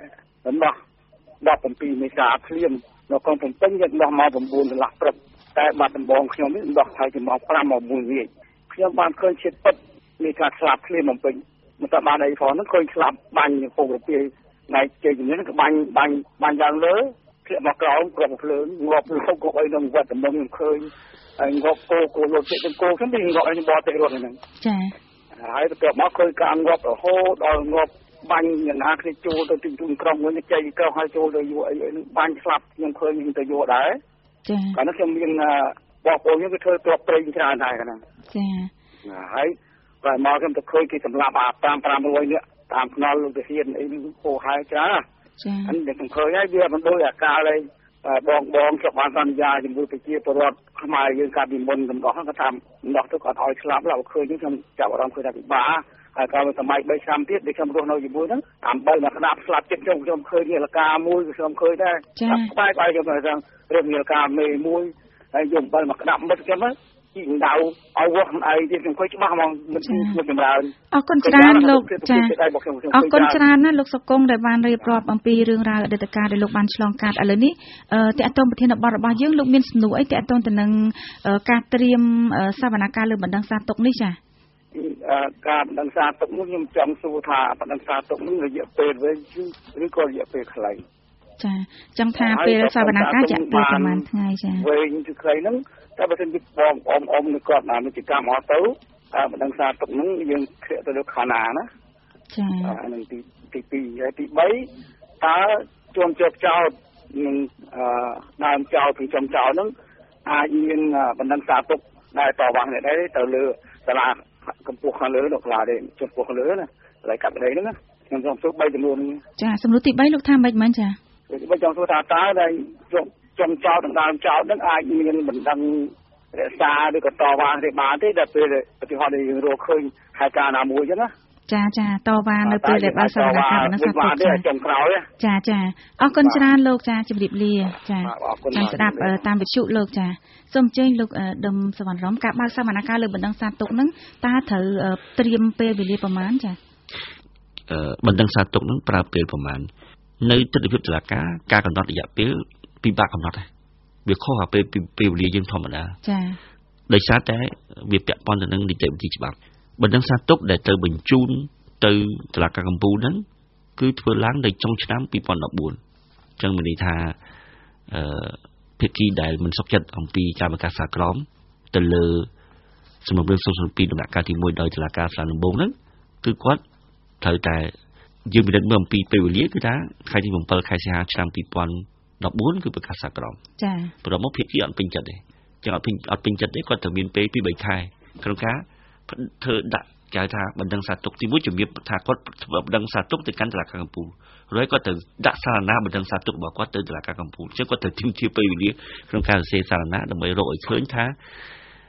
ដល់17មេសាភ្លាមនៅកងភ្នំពេញយើងដោះមក9កន្លះព្រឹកតែបាត់ដំបងខ្ញុំនេះដោះថយទៅមក5មក1វាខ្ញុំបានឃើញជាតិពិតនៃការស្លាប់ភ្លាមបំពេញមិនតែបានអីផងហ្នឹងឃើញស្លាប់បាញ់ពុកពីថ្ងៃជ័យជំនាញក៏បាញ់យ៉ាងលើធ្លាក់មកក្រោមគ្រាប់ភ្លើងងាប់លោកក៏អីនឹងវត្តដំបងខ្ញុំឃើញហើយងាប់គោលោកជិះទាំងគោខ្ញុំងាប់អីបោះទៅរត់ហ្នឹងចាហើយទៅមកឃើញការងាប់រហូតដល់ងាប់បាញ់យ៉ាងណាគេចូលទៅទីក្រុងវិញចៃក្រោះហើយចូលទៅយកអីនឹងបាញ់ស្លាប់ខ្ញុំឃើញខ្ញុំទៅយកដែរចាកាលនោះខ្ញុំមានបងប្អូនខ្ញុំគេធ្វើទ្របព្រៃច្រើនដែរកាលនោះចាហើយតែមកខ្ញុំទៅឃើញគេសម្លាប់500នាក់តាមថ្នល់លោកទាហានអីនឹងហូរហើយច្រើនចាអញ្ចឹងខ្ញុំឃើញហើយវាមិនដូចអាកាលឯងបងជាប់បានសន្យាជាមួយប្រជាពលរដ្ឋខ្មែរយើងកាលពីមុនដំណោះគាត់ថាដំណោះទៅគាត់ឲ្យស្លាប់แล้วឃើញខ្ញុំចាប់អារម្មណ៍ឃើញថាពិបាកហើយកាលសម័យ3ឆ្នាំទៀតដែលខ្ញុំរស់នៅជាមួយហ្នឹងដើម្បីមកស្ដាប់ស្លាប់ចិត្តខ្ញុំឃើញនាឡិកាមួយខ្ញុំឃើញដែរស្បែកឲ្យខ្ញុំថារឿងនាឡិកាមេមួយហើយយកអំបិលមកក្តាប់មិត្តខ្ញុំជីកដៅឲ្យវោះមិនអីទៀតខ្ញុំឃើញច្បាស់ហ្មងមិនជួយចម្រើនអរគុណច្រើនលោកចាអរគុណច្រើនណាលោកសុកគង់ដែលបានរៀបរាប់អំពីរឿងរ៉ាវអតីតកាលដែលលោកបានឆ្លងកាត់ឥឡូវនេះតកតងប្រធានបទរបស់យើងលោកមានសំណួរអីតកតងទៅនឹងការត្រៀមសវនកម្មលើបណ្ដឹងសាទុកនេះចាការបណ្ដឹងសាទុកនេះខ្ញុំចង់សួរថាបណ្ដឹងសាទុកនេះរយៈពេលវែងឬក៏រយៈពេលខ្លីចាចង់ថាពេលសវនកម្មរយៈពេលប្រហែលថ្ងៃចាវែងគឺខ្លីហ្នឹងតែបើមិនបងអ៊ំនឹងគាត់មានកិច្ចកម្មអត់ទៅបណ្ដឹងសាទុកហ្នឹងយើងគ្រាកទៅលើខណាណាចាហ្នឹងទី2ហើយទី3តើជួនជាប់ចោតនឹងដើមចោតពីចំចោតហ្នឹងអាចមានបណ្ដឹងសាទុកដែលតវ៉ានេះដែរទៅលើសាលាកម្ពុជាខាងលើលោកខ្លាទេចំពោះខាងលើណាហើយកាត់ក្តីហ្នឹងខ្ញុំចង់សួរ3ចំនួនចាសំណួរទី3លោកថាមិនមែនចាបើចង់សួរថាតើដែលចំចោតដើមចោតហ្នឹងអាចមានបណ្ដឹងរក្សាឬក៏តវ៉ាទេបានទេដល់ពេលឧទាហរណ៍យើងរកឃើញហេតុការណ៍ណាមួយអញ្ចឹងណាចាតវ៉ានៅពេលដែលបានសវនកម្មបណ្ដឹងសាទុកចុងក្រោយចាអរគុណច្រើនលោកចាជម្រាបលាចាតាមស្ដាប់តាមវិទ្យុលោកចាសូមអញ្ជើញលោកដឹមសវណ្ណរមការបើកសវនកម្មលើបណ្ដឹងសាទុកហ្នឹងតើត្រូវត្រៀមពេលវេលាប្រមាណចាបណ្ដឹងសាទុកហ្នឹងប្រើពេលប្រមាណនៅទិដ្ឋភាពតុលាការការកំណត់រយៈពេលពិបាកកំណត់ដែរវាខុសពីពេលវេលាយើងធម្មតាចាដោយសារតែវាពាក់ព័ន្ធទៅនឹងនីតិវិធីច្បាប់បណ្ដឹងសាទុកដែលត្រូវបញ្ជូនទៅតុលាការកំពូលហ្នឹងគឺធ្វើឡើងនៅចុងឆ្នាំ2014អញ្ចឹងមានន័យថាភាគីដែលមិនសុខចិត្តអំពីការបង្កើតសាក្រមទៅលើសំណុំរឿង002ដំណាក់កាលទី1ដោយតុលាការសាលដំបងហ្នឹងគឺគាត់ត្រូវតែយើងពិនិត្យមើលអំពីពេលវេលាគឺថាខែទី7ខែសីហាឆ្នាំ2014គឺបង្កើតសាក្រមចាប្រមកភាគីអត់ពេញចិត្តទេចឹងអត់ពេញចិត្តទេគាត់ត្រូវមានពេល2 3ខែក្នុងការធ្វើដាក់គេថាបណ្ដឹងសាទុកទី1ជំរាបថាគាត់បណ្ដឹងសាទុកទៅកាន់តុលាការកំពូលហើយគាត់ទៅដាក់សារណាបណ្ដឹងសាទុករបស់គាត់ទៅតុលាការកំពូលចឹងគាត់ទៅទាមទារពេលវេលាក្នុងការសរសេរសារណាដើម្បីរកឲ្យឃើញថា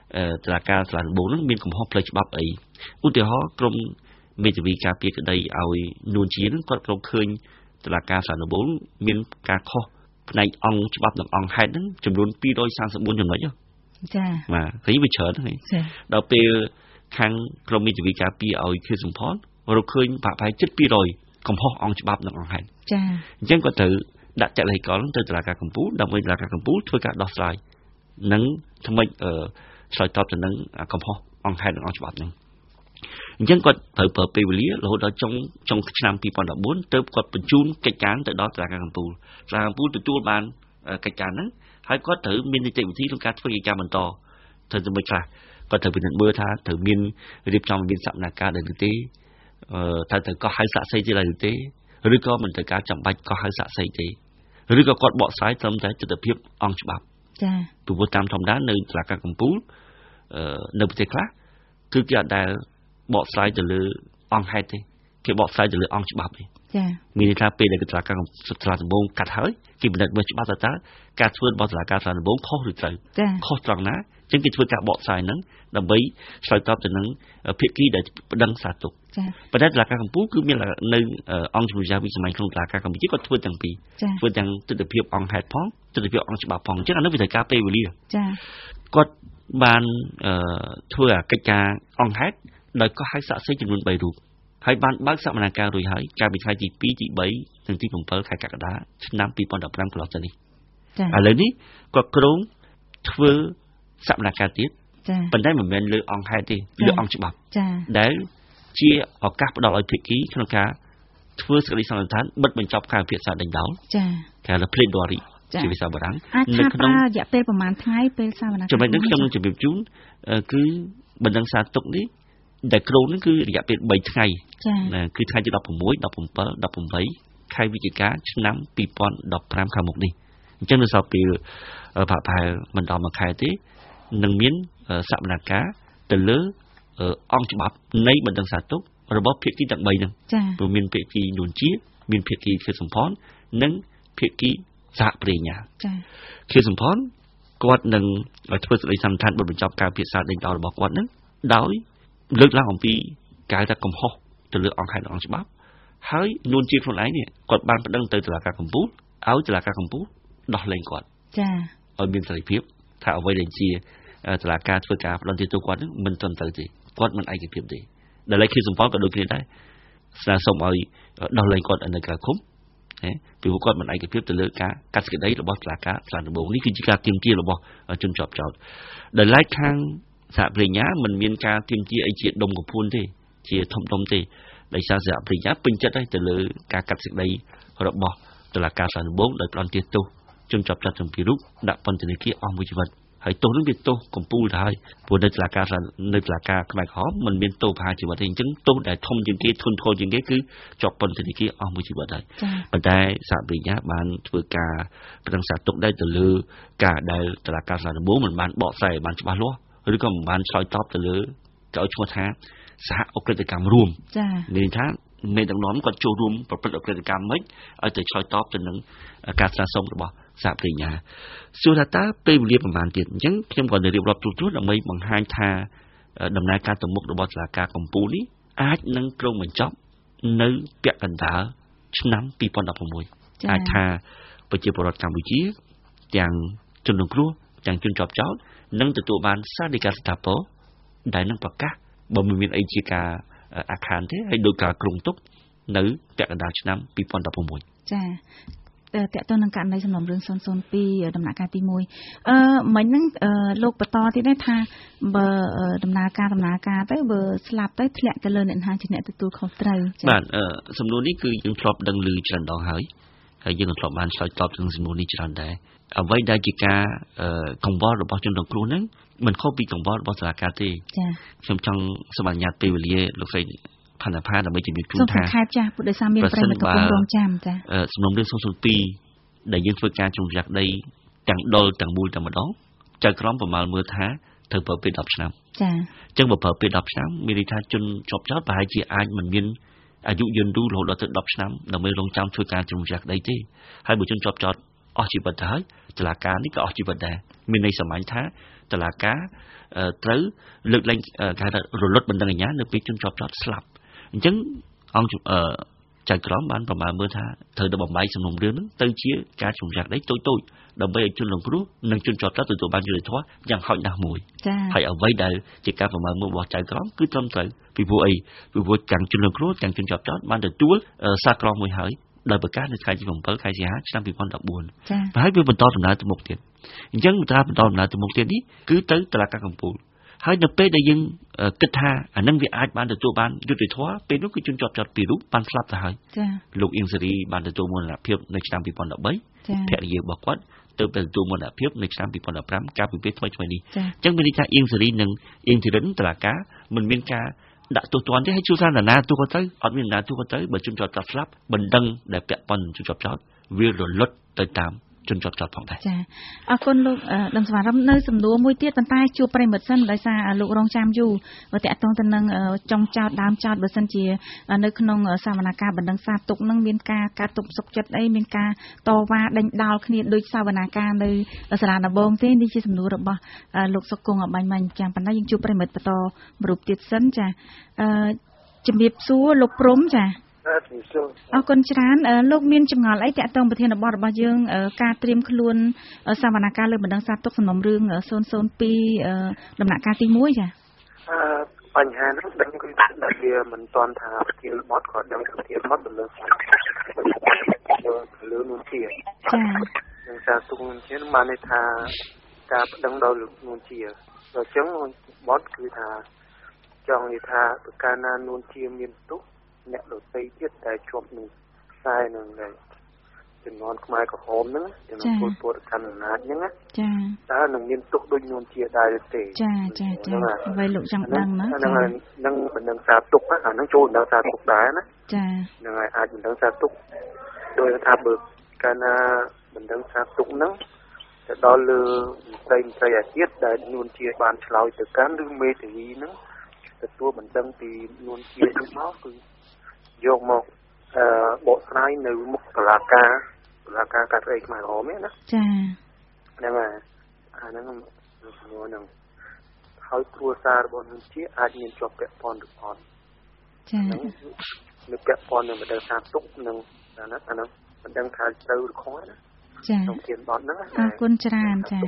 ตุลาการศาลบงนั้นมีกลุ่มห้องเพลย์ฉบับไอ้อุติหอกรมเมจิวิกาเปียกได้เอานูนจีนั้นก็เราเคยตุลาการศาลบงมีการข้อในองฉบับหนึ่งองให้นั้นจำนวนปีโดยสารสมบูรณ์อย่างไรเยอะจ้ามาเคยไปเชิญให้เราไปทางกรมเมจิวิกาเปียเอาคือสมพรเราเคยผ่าไป7 ปีโดยกลุ่มห้ององฉบับหนึ่งองให้จ้ายังก็ถือดัดจัดเลยก่อนตั้งตุลาการกัมพูดำไปตุลาการกัมพูช่วยการดอกสายนั้นทำไมสายตอบจากนั้นกลุ่มห้ององให้หนึ่งองฉบับหนึ่งยังก็เปิดปีวิลเลียเราได้trong năm 2014เติบก็ประชุมกิจการแต่ดอกตุลาการกัมพูตัวตัวบานกิจการนั้นให้ก็ถือมีในใจวิธีของการฝึกกิจการมันต่อเธอจะไม่ใช่ก็ถือเป็นเมื่อท่าถือมีเรียบจำเป็นสัมนาการเดินตีถ้าถือก็ให้สะใส่ที่ไรตีหรือก็มันถือการจำเป็นก็ให้สะใส่ตีหรือก็กดเบาะสายจำใจจะเพียบองฉบับตัวบทตามธรรมดาในตุลาการกัมพูในประเทศคลาคือการได้เบาะสายจะเลือองให้ตีเกี่ยวเบาะสายจะเลือองฉบับมีในท่าเป็นในตุลาการศาลบงกัดเฮ้ยกินเป็นเมื่อฉบับต่างๆการช่วยบอสลาการศาลบงข้อหรือใจข้อตรังนะจึงกิจช่วยการเบาะสายนั้นดับเบิ้ลสายตอบจากนั้นเพียงที่ได้ดังสาตุกประเด็นหลักการของผู้คือมีหลักในองค์จุฬาวิสมัยของหลักการของผู้ที่ก็ช่วยจังปีช่วยจังตุลาเพียบองแฮดพ้องตุลาเพียบองฉบับพ้องจึงอันนั้นวิธีการเปย์วิลีก็บานช่วยกิจการองแฮดโดยก็ให้สะสมจำนวนใบรูปให้บ้านบ้านสัมมนาการโดยให้การเป็นใครจีปีจีใบถึงที่ผมเปิดขายกระดาษน้ำปีปอนดับน้ำกลอดจะนี่อะไรนี้ก็กรงทั่วสัมมนาการติดเป็นได้เหมือนเรือองไฮตีเรือองฉบับได้เชี่ยออกการประดอยผิดกี้ขนมกาทั่วสกัดสังฆทานบัดเป็นจับการเพียรสารแดงดาวการละเพลดอริชีวิตสบายในขนมอย่าเป็นประมาณท้ายเป็นสัมมนาการจะไม่นึกจำนวนจะเป็นจุนคือบันดังสารตกนี้แต่โครงนั่นคือระยะเป็นใบไทยคือไทยจะดอกผมมุ้ยดอกผมเปิลดอกผมใบไทยวิจิกาชน้ำปีปอนดอกพรามขาหมกนี่จังเราสอบปีผ่าพายมันดอกมาขายที่หนึ่งมิ้นสับนาคาแต่เลือองฉบับในบันดังสารตกระบบเพียงที่ดังใบนั่งตัวมิ้นเพียงที่โดนชี้มิ้นเพียงที่คือสมพรนั่งเพียงที่สะเปรียญคือสมพรกวาดหนึ่งทั่วสายสัมพันธ์บนจับการเพียรสารแดงดาวบอกกวาดนั้นดาวเลือกล่างของปีการจะกำหอกจะเลือกองไข่องฉบับให้นูนจีคนไหนเนี่ยกดบานประดังเตยตลาดการกำปูเอาตลาดการกำปูดอกเล่นก่อนเอาบินใส่เพียบถ้าเอาไว้เล่นจีตลาดการช่วยการลองตีตัวก่อนมันต้นเตยจีก่อนมันไอ้กี่เพียบดีแต่อะไรคือสมพรก็ดูกันได้สนาส่งเอาดอกเล่นก่อนอันนั้นก็คุ้มปีพวกก่อนมันไอ้กี่เพียบแต่เลือกการกัดสิ่งใดเราบอกตลาดการสารบงนี่คือการเตรียมจีเราบอกจนจบแต่ไล่ข้างสะปริญญามันมีการเตรียมจีไอเจียดมกับพูนที่เจียทมที่ได้สะปริญญาเป็นจัดได้แต่เลยการกัดสิ่งใดเราบอกตลาดการสารบงโดยปลอนเตียตุจนจับจัดจนพิรุษดับปนตินิกีออมวิจิวัตให้โตนั้นเป็นโตกับปูได้พอในตลาดการในตลาดการขมายเขามันเป็นโตพาจิวัตเองจึงโตได้ทมจริงที่ทุนโทจริงที่คือจับปนตินิกีออมวิจิวัตได้ปัจจัยสะปริญญาบานเพื่อการประดังสาตกได้แต่เลยการได้ตลาดการสารบงมันบานเบาะใส่บานฉบับล้อหรือก็บานซอยตอบแต่เลยเจ้าชัวท้าสหกิจกรรมรวมในท้าเมดังน้อมก็โจรวมประพฤติกิจกรรมไม่เอาแต่ซอยตอบจนถึงการสะสมหรือบ่สะปริญญาสุดท้ายเป็นเรียบประมาณเดียวยังเพียงก่อนในเรียบรับจุดๆไม่บางห้างท่าดำเนินการต่อมุกหรือบ่สลากาของปูนี้อาจนั่งกรงเหมือนจ็อบในเปียกกันตาชน้ำปีปอนดับมวยอาจท่าไปเจอประวัติการวิจิอย่างจนหนึ่งครัวอย่างจนจอบเจ้านั่งตัวบานซาดิกาสตาโปได้นั่งประกาศบ่มีไอจีกาอาคารที่ให้โดยการกรุงตุกหรือแต่กระดาษน้ำปีปอนดับมวยจ้าแต่ต้นนังการในสำหรับเรื่องโซนปีดำนาการปีมวยเหมือนนั่งโลกปตอที่ได้ท่าเบอร์ดำนาการได้เบอร์สลับได้แถลกันเลยเนี่ยทางจีเนตตัวเขาไตรบ้านสำนวนนี้คือยังครอบดังลือจันดองหายยังครอบบ้านซอยตอบถึงสำนวนนี้จันได้เอาไว้ได้จีกาของบอสหรือบ่จนดองครูนั้นมันเข้าปีของบอสสลากาที่ชมจังสมัยญาติปีวิลีลูกไฟพันธภาพเราไม่จะมีจุดท่าผู้โดยสารมีประโยชน์กับรองจำจ้ะสำนวนเรื่องส่วนปีได้ยื่นฝึกการจงรักได้จังโดลจังบูลจังมาดองจะกล้อมประมาณเมื่อท้าเธอเปิดเป็นดับช้ำจังเปิดเป็นดับช้ำมีดิท่าจนจบยอดไปให้จีอามันมีอายุยืนดูโหลดถึงดับช้ำเราไม่ลงจำฝึกการจงรักได้ที่ให้บุญจนจบยอดออกจีบัดได้ตลาดการนี่ก็ออกจีบัดได้มีในสมัยท้าតឡាការត្រូវលើកលែងគេថារលត់បណ្ដឹងអាជ្ញានៅពេលជនជាប់ចោទស្លាប់អញ្ចឹងអង្គចៅក្រមបានប្រមាណមើលថាត្រូវទៅបំបីសំណុំរឿងហ្នឹងទៅជាការជំនះដីតូចៗដើម្បីឲ្យជនរងគ្រោះនិងជនជាប់ចោទទទួលបានយុត្តិធម៌យ៉ាងហោចណាស់មួយហើយអ្វីដែលជាការប្រមាណមើលរបស់ចៅក្រមគឺត្រឹមត្រូវពីព្រោះអីពីព្រោះទាំងជនរងគ្រោះទាំងជនជាប់ចោទបានទទួលសារក្រមមួយហើយដោយប្រកាសនៅថ្ងៃទី7ខែសីហាឆ្នាំ2014ហើយវាបន្តដំណើរទៅមុខទៀតអញ្ចឹងបន្តដំណើរទៅមុខទៀតនេះគឺទៅតុលាការកំពូលហើយនៅពេលដែលយើងគិតថាអានឹងវាអាចបានទទួលបានយុត្តិធម៌ពេលនោះគឺជនជាប់ចោទពីររូបបានស្លាប់ទៅហើយលោកអៀងសេរីបានទទួលមរណភាពនៅឆ្នាំ2013ភរិយារបស់គាត់ទៅទទួលមរណភាពនៅឆ្នាំ2015កាលពីពេលថ្មីៗនេះអញ្ចឹងមានន័យថាអៀងសេរីនិងអៀងធីរិនតុលាការមិនមានការដាក់ទោសទណ្ឌទេហើយជួសានណាទោះក៏ទៅអត់មានណាទោះក៏ទៅបើជនជាប់ចោទស្លាប់បណ្ដឹងដែលពាក់ព័ន្ធជនជាប់ចោទវារលត់ទៅតាមជនជាប់ចោទផងដែរចាអរគុណលោកដឹងស្វារំនៅសំណួរមួយទៀតប៉ុន្តែជួបប្រិមិត្តសិនដោយសារលោករងចាំយូរបើតាក់ទងទៅនឹងចុងចោទដើមចោទបើសិនជានៅក្នុងសវនកម្មបណ្ដឹងសារទុកនឹងមានការកាត់ទុកសុខចិត្តអីមានការតវ៉ាដេញដោលគ្នាដោយសវនកម្មនៅសាលាដំបងទេនេះជាសំណួររបស់លោកសុគង្គអបាញ់មាញ់ចាំប៉ុន្តែយើងជួបប្រិមិត្តបន្តរូបទៀតសិនចាជំរាបសួរលោកព្រំចាអរគុណច្រើនលោកមានចម្ងល់អីតាក់ទងប្រធានបទរបស់យើងការត្រៀមខ្លួនសវនកម្មលើបណ្ដឹងសារទុកសំណុំរឿង002ដំណាក់កាលទី1ចាបញ្ហានោះដឹងគឺដែលវាមិនទាន់ថាប្រធានបទក៏ដឹងប្រធានបទទៅលើនួនជាចានឹងសារទុកនួនជាបានន័យថាការប្តឹងដល់នួនជាអញ្ចឹងបទគឺថាចង់និយាយថាប្រការណានួនជាមានទុកអ្នកដទៃទៀតតែជាប់នឹងខ្សែនឹងចំនួនខ្មែរក្រហមហ្នឹងចំនួនពលពតកម្មអំណាចហ្នឹងណាចាតើនឹងមានទុកដូចនួនជាដែរទេចាអ្វីលោកចង់ដឹងណាហ្នឹងបណ្ដឹងសារទុកអាហ្នឹងចូលបណ្ដឹងសារទុកដែរណាចាហ្នឹងហើយអាចបណ្ដឹងសារទុកដោយថាបើកាលណាបណ្ដឹងសារទុកហ្នឹងទៅដល់លើមន្ត្រីអាទៀតដែលនួនជាបានឆ្លើយទៅកាន់ឬមេធាវីហ្នឹងទទួលបណ្ដឹងពីនួនជានោះមកគឺយកមកបកស្រាយនៅមុខតុលាការកាត់ស្អីខ្មែរក្រហមណាចាហ្នឹងហើយអាហ្នឹងសំណួរហ្នឹងហើយគ្រួសាររបស់នួនជាអាចមានជាប់ពាក់ព័ន្ធឬអត់ចានៅពាក់ព័ន្ធនឹងបណ្ដឹងសារទុកនឹងអាហ្នឹងបណ្ដឹងថាត្រូវឬខុសណាចាក្នុងធានបទហ្នឹងអរគុណច្រើនចា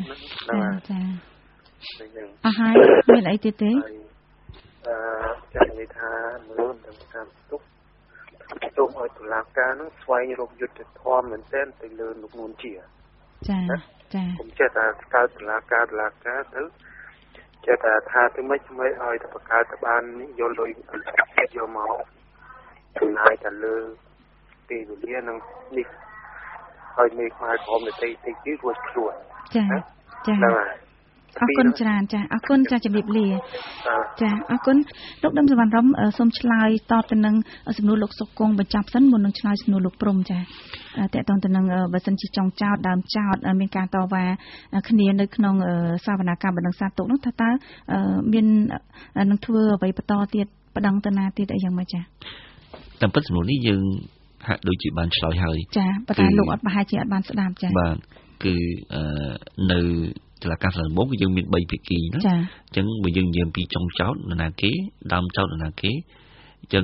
អស់ហើយមានអីទៀតទេចានិយាយថាមើលដល់តាមទុកសូមឲ្យតុលាការនឹងស្វែងរកយុត្តិធម៌មែនទែនទៅលើលោកនួនជាចាខ្ញុំចេះតែស្កើតុលាការទៅចេះតែថាទៅមិនឲ្យទៅបង្កើតទៅបានយកលុយយកមកចំណាយទៅលើពេលវេលានឹងនេះហើយមេខ្មែរក្រមទៅទីរួចខ្លួនចាហ្នឹងហើយអរគុណច្រើនចាអរគុណចាជំរាបលាចាអរគុណលោកដឹងសវណ្ណរំសូមឆ្លើយតបទៅនឹងសំណួរលោកសុគង្គបញ្ចប់សិនមុននឹងឆ្លើយសំណួរលោកព្រំចាតកតងទៅនឹងបើសិនជាចង់ចោតដើមចោតមានការតវ៉ាគ្នានៅក្នុងសវនកម្មបណ្ដឹងសារទុកនោះថាតើមាននឹងធ្វើអ្វីបន្តទៀតប្តឹងទៅណាទៀតអីយ៉ាងម៉េចចាតាមពិតសំណួរនេះយើងហាក់ដូចជាបានឆ្លើយហើយចាប៉ុន្តែលោកអត់ប្រហែលជាអត់បានស្ដាប់ចាបាទគឺនៅតុលាការសាលាដំបងគឺយើងមាន3ភាគីណាអញ្ចឹងបើយើងនិយាយពីចុងចោតនរណាគេដើមចោតនរណាគេអញ្ចឹង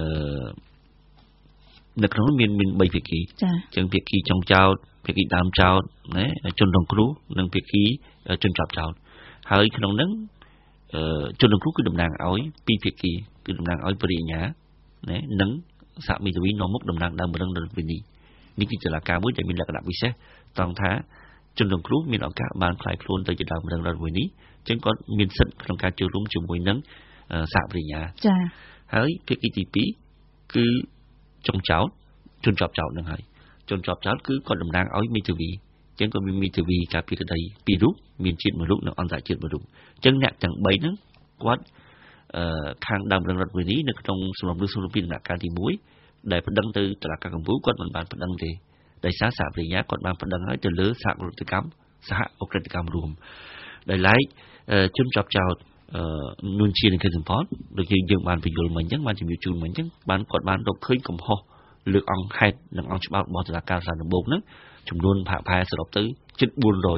នៅក្នុងនោះមាន3ភាគីអញ្ចឹងភាគីចុងចោតភាគីដើមចោតណាជនរងគ្រោះនិងភាគីជនចាប់ចោតហើយក្នុងនោះជនរងគ្រោះគឺតំណាងឲ្យ2ភាគីគឺតំណាងឲ្យបរិញ្ញាណានិងសហមេធាវីនាំមុខតំណាងដើមរឹងដល់វិនីនេះគឺតុលាការមួយដែលមានលក្ខណៈពិសេសត្រង់ថាជនរងគ្រោះមានឱកាសបានខ្លាយខ្លួនទៅជាដើមរឹងរដ្ឋមួយនេះអញ្ចឹងគាត់មានសិទ្ធិក្នុងការចូលរួមជាមួយនឹងសហប្រញ្ញាចា៎ហើយភាគីទី2គឺចុងចោតជនជាប់ចោតនឹងហើយជនជាប់ចោតគឺគាត់តំណាងឲ្យមេធាវីអញ្ចឹងគាត់មានមេធាវីការពីក្តី2រូបមានជាតិ1រូបនិងអន្តរជាតិ1រូបអញ្ចឹងអ្នកទាំង3ហ្នឹងគាត់ខាងដើមរឹងរដ្ឋមួយនេះនៅក្នុងសំណុំរឿង002ដំណាក់កាលទី1ដែលប្តឹងទៅតុលាការកំពូលគាត់មិនបានប្តឹងទេដោយសារសហប្រញ្ញាគាត់បានប្តឹងហើយទៅលើសហអក្រិតកម្មរួមដោយឡែកជនជាប់ចោតនួនជានិងខេត្តសំផនដូចយើងបានបញ្យល់មិញអញ្ចឹងបានជំរាបជូនមិញអញ្ចឹងគាត់បានរកឃើញកំហុសលើកអង្គហេតុនិងអង្គច្បាប់របស់តុលាការសាលាដំបងហ្នឹងចំនួនប្រហែលសរុបទៅជិត400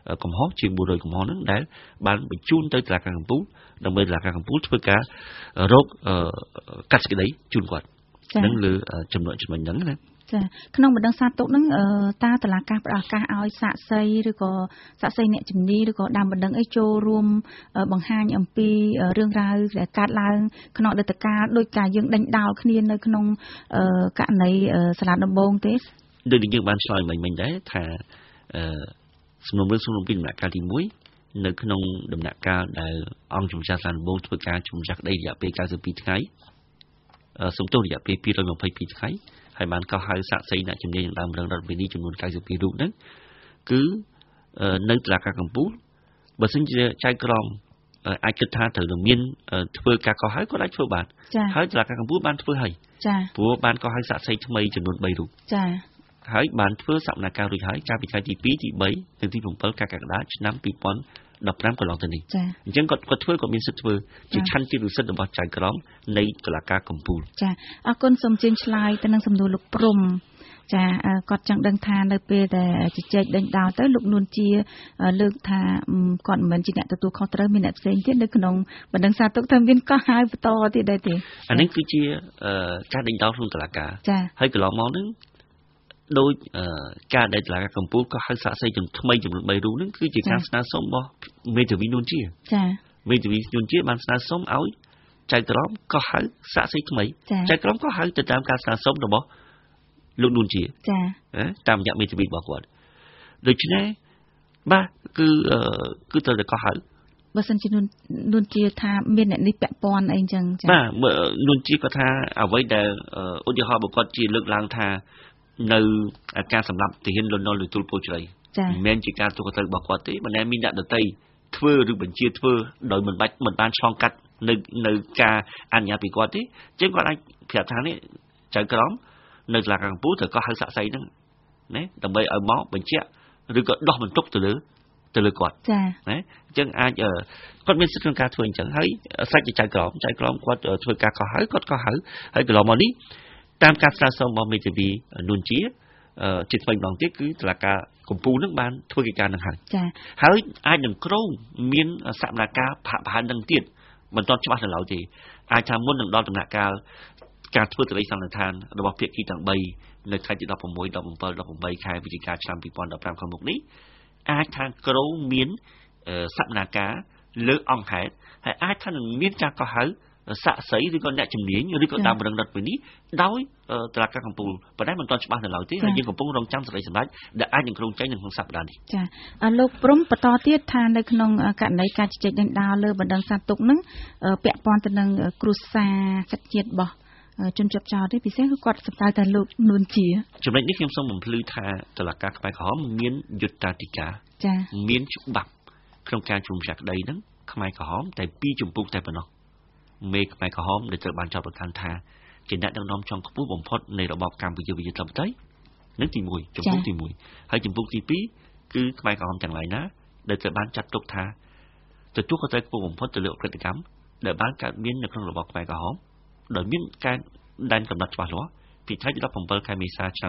កំហុសជាង400កំហុសហ្នឹងដែលបានបញ្ជូនទៅតុលាការកំពូលដើម្បីតុលាការកំពូលធ្វើការរកកាត់សេចក្តីជូនគាត់នឹងលើចំណុចហ្នឹងណាចាក្នុងបណ្ដឹងសាទុកហ្នឹងតើតុលាការផ្ដល់ឱកាសឲ្យសាក្សីឬក៏សាក្សីអ្នកជំនាញឬក៏ដើមបណ្ដឹងអីចូលរួមបង្ហាញអំពីរឿងរ៉ាវដែលកើតឡើងក្នុងអតីតកាលដោយការយើងដេញដោលគ្នានៅក្នុងករណីសាលាដំបងទេដូចយើងបានឆ្លើយមិញដែរថាសំណុំរឿងពីដំណាក់កាលទី1នៅក្នុងដំណាក់កាលដែលអង្គជំនុំជម្រះសាលាដំបងធ្វើការជំនុំជម្រះក្តីរយៈពេល92ថ្ងៃសំទោសរយៈពេល222ថ្ងៃហើយបានកោះហៅសាក្សីអ្នកជំនាញដើមរងរដ្ឋវិនិច្ឆ័យចំនួន92រូបហ្នឹងគឺនៅតុលាការកំពូលបើសិនជាចៅក្រមអាចគិតថាត្រូវមានធ្វើការកោះហៅក៏អាចធ្វើបានហើយតុលាការកំពូលបានធ្វើហើយព្រោះបានកោះហៅសាក្សីថ្មីចំនួន3រូបហើយបានធ្វើសកម្មភាពរួចហើយកាលពីថ្ងៃទី2ទី3និងទី7កក្កដាឆ្នាំ2015កន្លងទៅនេះអញ្ចឹងគាត់ធ្វើគាត់មានសិទ្ធិធ្វើជាឆន្ទៈឬសិទ្ធិរបស់ចៅក្រមនៃតុលាការកំពូលចាអរគុណសូមជឿឆ្លើយទៅនឹងសំណួរលោកព្រំចាគាត់ចង់ដឹងថានៅពេលដែលជជែកដេញដោលទៅលោកនួនជាលើកថាគាត់មិនមែនជាអ្នកទទួលខុសត្រូវមានអ្នកផ្សេងទៀតនៅក្នុងបណ្ដឹងសាទុកថាមានកោះហៅបន្តទៀតដែរទេអានេះគឺជាការដេញដោលក្នុងតុលាការហើយកន្លងមកហ្នឹងដោយការដែលតុលាការកំពូលក៏ហៅសាក្សីថ្មីចំនួន3រូបហ្នឹងគឺជាការស្នើសុំរបស់មេធាវីនួនជាមេធាវីនួនជាបានស្នើសុំឲ្យចៅក្រមក៏ហៅសាក្សីថ្មីចៅក្រមក៏ហៅទៅតាមការស្នើសុំរបស់លោកនួនជាតាមរយៈមេធាវីរបស់គាត់ដូច្នេះបាទគឺត្រូវតែក៏ហៅបើសិនជានួនជាថាមានអ្នកនេះពាក់ព័ន្ធអីចឹងបាទនួនជាគាត់ថាអ្វីដែលឧទាហរណ៍បើគាត់ជាលើកឡើងថានៅការសម្រាប់ទាហានលន់នល់ឬទូលពោជ្រៃមិនមែនជាការទទួលខុសត្រូវរបស់គាត់ទេមិនមែនមានអ្នកដទៃធ្វើឬបញ្ជាធ្វើដោយមិនបានឆ្លងកាត់នៅការអនុញ្ញាតពីគាត់ទេអញ្ចឹងគាត់អាចប្រាប់ថានេះចៅក្រមនៅតុលាការកំពូលត្រូវក៏ហៅសាក្សីហ្នឹងណាដើម្បីឲ្យមកបញ្ជាក់ឬក៏ដោះបន្ទុកទៅលើគាត់ណាអញ្ចឹងអាចគាត់មានសិទ្ធិក្នុងការធ្វើអញ្ចឹងហើយស្រេចជាចៅក្រមគាត់ធ្វើការកោះហៅគាត់ក៏ហៅហើយកន្លងមកនេះតាមការស្នើសុំរបស់មេធាវីនួនជាថ្មីម្ដងទៀតគឺតុលាការកំពូលនឹងបានធ្វើកិច្ចការនឹងហើយអាចនឹងក្រុងមានសកម្មភាពប្រហែលនឹងទៀតមិនទាន់ច្បាស់នៅឡើយទេអាចថាមុននឹងដល់ដំណាក់កាលការធ្វើសេចក្តីសន្និដ្ឋានរបស់ភាគីទាំង3នៅថ្ងៃទី16 17 18ខែវិច្ឆិកាឆ្នាំ2015ខាងមុខនេះអាចថាក្រុងមានសកម្មភាពលើអង្គហេតុហើយអាចថានឹងមានការកោះហៅសាក្សីឬក៏អ្នកជំនាញឬក៏ដើមរងរដ្ឋវិនិច្ឆ័យដោយតុលាការកំពូលប៉ុន្តែមិនទាន់ច្បាស់នៅឡើយទេហើយយើងកំពុងរងចាំសេចក្តីសម្រេចដែលអាចនឹងក្រុងចេញនៅក្នុងសប្តាហ៍នេះចាលោកព្រំបន្តទៀតថានៅក្នុងករណីការជជែកដេញដោលលើបណ្ដឹងសាទុកនឹងពាក់ព័ន្ធទៅនឹងគ្រួសារសាច់ញាតិរបស់ជនជាប់ចោតទេពិសេសគឺគាត់សម្ដៅតែលោកនួនជាចំណុចនេះខ្ញុំសូមបំភ្លឺថាតុលាការខ្មែរក្រហមមានយុត្តាធិការមានច្បាប់ក្នុងការជំនុំជម្រះក្តីហ្នឹងខ្មែរក្រហមតែ2ជំពូកតែប៉ុណ្ណោះមេខ្មែរក្រហមដែលត្រូវបានចោទប្រកាន់ថាជាអ្នកដឹកនាំចុងខ្ពស់បំផុតនៃរបបកម្ពុជាប្រជាធិបតេយ្យនឹងទី1ជំពូកទី1ហើយជំពូកទី2គឺខ្មែរក្រហមទាំងឡាយណាដែលត្រូវបានចាត់ទុកថាទទួលខុសត្រូវខ្ពស់បំផុតទៅលើអក្រិតកម្មដែលបានកើតមាននៅក្នុងរបបខ្មែរក្រហមដោយមានការដែនកំណត់ច្បាស់លាស់ពីថ្ងៃទី17ខែមេសាឆ្នាំ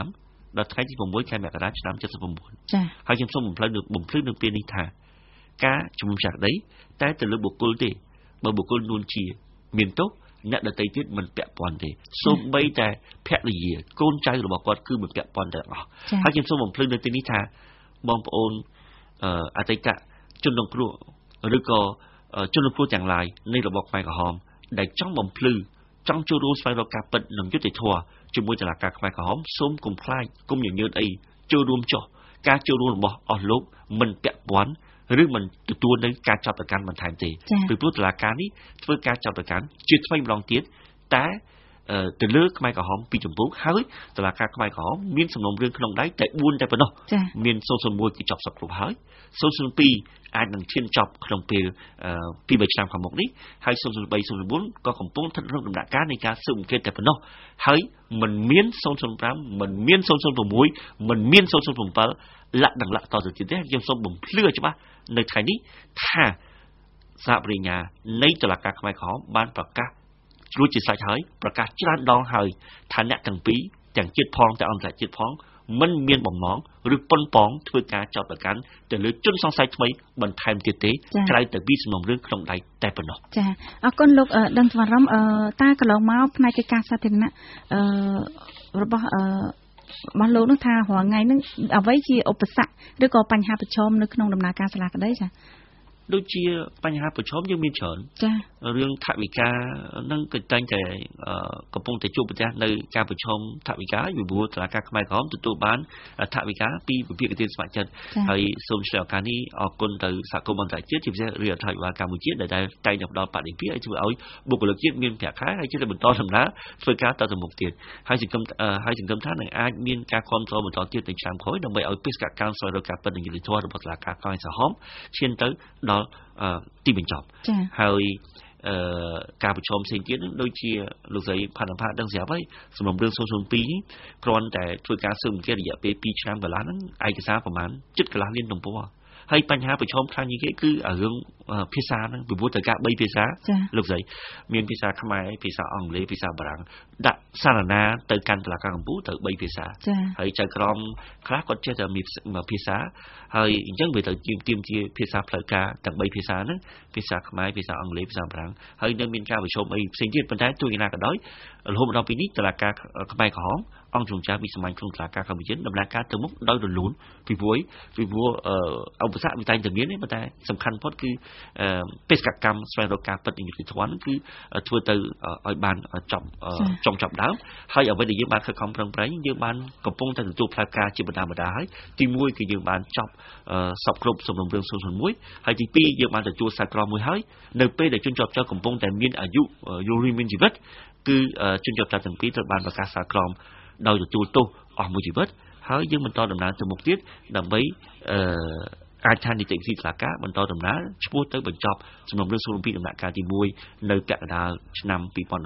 75ដល់ថ្ងៃទី6ខែមករាឆ្នាំ79ហើយខ្ញុំសូមបំភ្លឺនៅពេលនេះថាការជំនុំជម្រះក្តីតែទៅលើបុគ្គលទេបើបុគ្គលនួនជាមានទោសអ្នកដទៃទៀតមិនពាក់ព័ន្ធទេសូម្បីតែភរិយាកូនចៅរបស់គាត់គឺមិនពាក់ព័ន្ធទាំងអស់ហើយខ្ញុំសូមបំភ្លឺនៅទីនេះថាបងប្អូនអតីតជនរងគ្រោះឬក៏ជនរងគ្រោះទាំងឡាយនៃរបបខ្មែរក្រហមដែលចង់បំភ្លឺចង់ចូលរួមស្វែងរកការពិតនិងយុត្តិធម៌ជាមួយតុលាការខ្មែរក្រហមសូមកុំខ្លាចកុំញញើតអីចូលរួមចុះការចូលរួមរបស់អស់លោកមិនពាក់ព័ន្ធឬមិនទទួលនៅការចាប់ប្រកាន់បន្ថែមទេពីព្រោះតុលាការនេះធ្វើការចាប់ប្រកាន់ជាថ្មីម្ដងទៀតតែទៅលើខ្មែរក្រហមពីចម្ពោះហើយតុលាការខ្មែរក្រហមមានសំណុំរឿងក្នុងដៃតែ4តែប៉ុណ្ណោះមាន001គឺចប់សពគ្រប់ហើយ002អាចនឹងឈានចប់ក្នុងពេល2-3ឆ្នាំខាងមុខនេះហើយ003 004ក៏កំពុងស្ថិតក្នុងដំណាក់កាលនៃការស៊ើបអង្កេតតែប៉ុណ្ណោះហើយមិនមាន005មិនមាន006មិនមាន007លាក់តទៅទៀតទេខ្ញុំសូមបំភ្លឺឲ្យច្បាស់នៅថ្ងៃនេះថាសហប្រញ្ញានៃតុលាការខ្មែរក្រហមបានប្រកាសរួចជាស្រេចហើយប្រកាសច្រើនដងហើយថាអ្នកទាំងពីរទាំងជាតិផងទាំងអន្តរជាតិផងមិនមានបំណងឬប៉ុនប៉ងធ្វើការចោទប្រកាន់ទៅលើជនសង្ស័យថ្មីបន្ថែមទៀតទេក្រៅតែពីសំណុំរឿងក្នុងដៃតែប៉ុណ្ណោះចាអរគុណលោកដឹងស្វារំតើកន្លងមកផ្នែកកិច្ចការសាធារណៈរបស់លោកនោះថារាល់ថ្ងៃហ្នឹងអ្វីជាឧបសគ្គឬក៏បញ្ហាប្រឈមនៅក្នុងដំណើរការសាលាក្តីចាដូចជាបញ្ហាប្រឈមយើងមានច្រើនចារឿងថវិកានឹងក៏តែងតែកំពុងតែជួបប្រទះនៅការប្រឈមថវិកាពីព្រោះតុលាការខ្មែរក្រហមទទួលបានថវិកាពីវិភាគទានស្ម័គ្រចិត្តហើយសូមឆ្លៀតឱកាសនេះអរគុណទៅសហគមន៍អន្តរជាតិជាពិសេសរាជរដ្ឋាភិបាលកម្ពុជាដែលតែងតែផ្ដល់បដិភិឲ្យធ្វើឲ្យបុគ្គលិកជាតិមានប្រាក់ខែហើយជាបន្តដំណើរធ្វើការតទៅមុខទៀតហើយសង្ឃឹមថានឹងអាចមានការគ្រប់គ្រងបន្តទៀតនៅឆ្នាំក្រោយដើម្បីឲ្យបេសកកម្មស្វែងរកការពិតនិងយុត្តិធម៌របស់តុលាការខ្មែរក្រហមឈានទៅដល់ទីបញ្ចប់ហើយការប្រឈមផ្សេងទៀតដូចជាលោកស្រីផាន់ផាដឹងស្រាប់ហើយសំណុំរឿង002នេះគ្រាន់តែធ្វើការស៊ើបអង្កេតរយៈពេល2ឆ្នាំកន្លះហ្នឹងឯកសារប្រមាណជិតកន្លះលានទំព័រហើយបញ្ហាប្រឈមខ្លាំងជាងគេគឺរឿងភាសាហ្នឹងពីព្រោះត្រូវការ3ភាសាលោកស្រីមានភាសាខ្មែរភាសាអង់គ្លេសភាសាបារាំងដាក់សារណាទៅកាន់តុលាការកំពូលទៅ3ភាសាហើយចៅក្រមខ្លះគាត់ចេះតែមានភាសាហើយអញ្ចឹងវាទៅទាមទារភាសាផ្លូវការទាំង3ភាសាហ្នឹងភាសាខ្មែរភាសាអង់គ្លេសភាសាបារាំងហើយនៅមានការប្រឈមអីផ្សេងទៀតប៉ុន្តែទោះយ៉ាងណាក៏ដោយរហូតដល់ពេលនេះតុលាការខ្មែរក្រហមអង្គជំនុំជម្រះវិស័យក្នុងតុលាការកម្ពុជាដំណើរការទៅមុខដោយរលូនពីព្រោះឧបសគ្គវាតែងតែមានទេប៉ុន្តែសំខាន់បំផុតគឺបេសកកម្មស្វែងរកការពិតនិងយុត្តិធម៌គឺធ្វើទៅឲ្យបានចង់ចាប់ដើមហើយអ្វីដែលយើងបានខិតខំប្រឹងប្រែងយើងបានកំពុងតែទទួលផ្លែផ្កាជាបណ្ដាហើយទី1គឺយើងបានចប់សពគ្រប់សំណុំរឿង001ហើយទី2យើងបានទទួលសាច់ក្រមមួយហើយនៅពេលដែលជនជាប់ចោទកំពុងតែមានអាយុយូរមានជីវិតគឺជនជាប់ចោទទាំងពីរត្រូវបានប្រកាសសាលក្រមដោយទទួលទោសអស់មួយជីវិតហើយយើងបន្តដំណើរទៅមុខទៀតដើម្បីអាចថានីតិវិធីតុលាការបន្តដំណើរឆ្ពោះទៅបញ្ចប់សំណុំរឿង002ដំណាក់កាលទី1នៅពាក់កណ្ដាលឆ្នាំ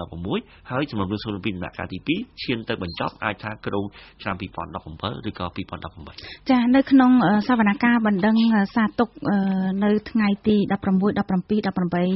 2016ហើយសំណុំរឿង002ដំណាក់កាលទី2ឈានទៅបញ្ចប់អាចថាក្នុងឆ្នាំ2017ឬក៏2018 ចានៅក្នុងសវនកម្មបណ្ដឹងសារទុកនៅថ្ងៃទី16 17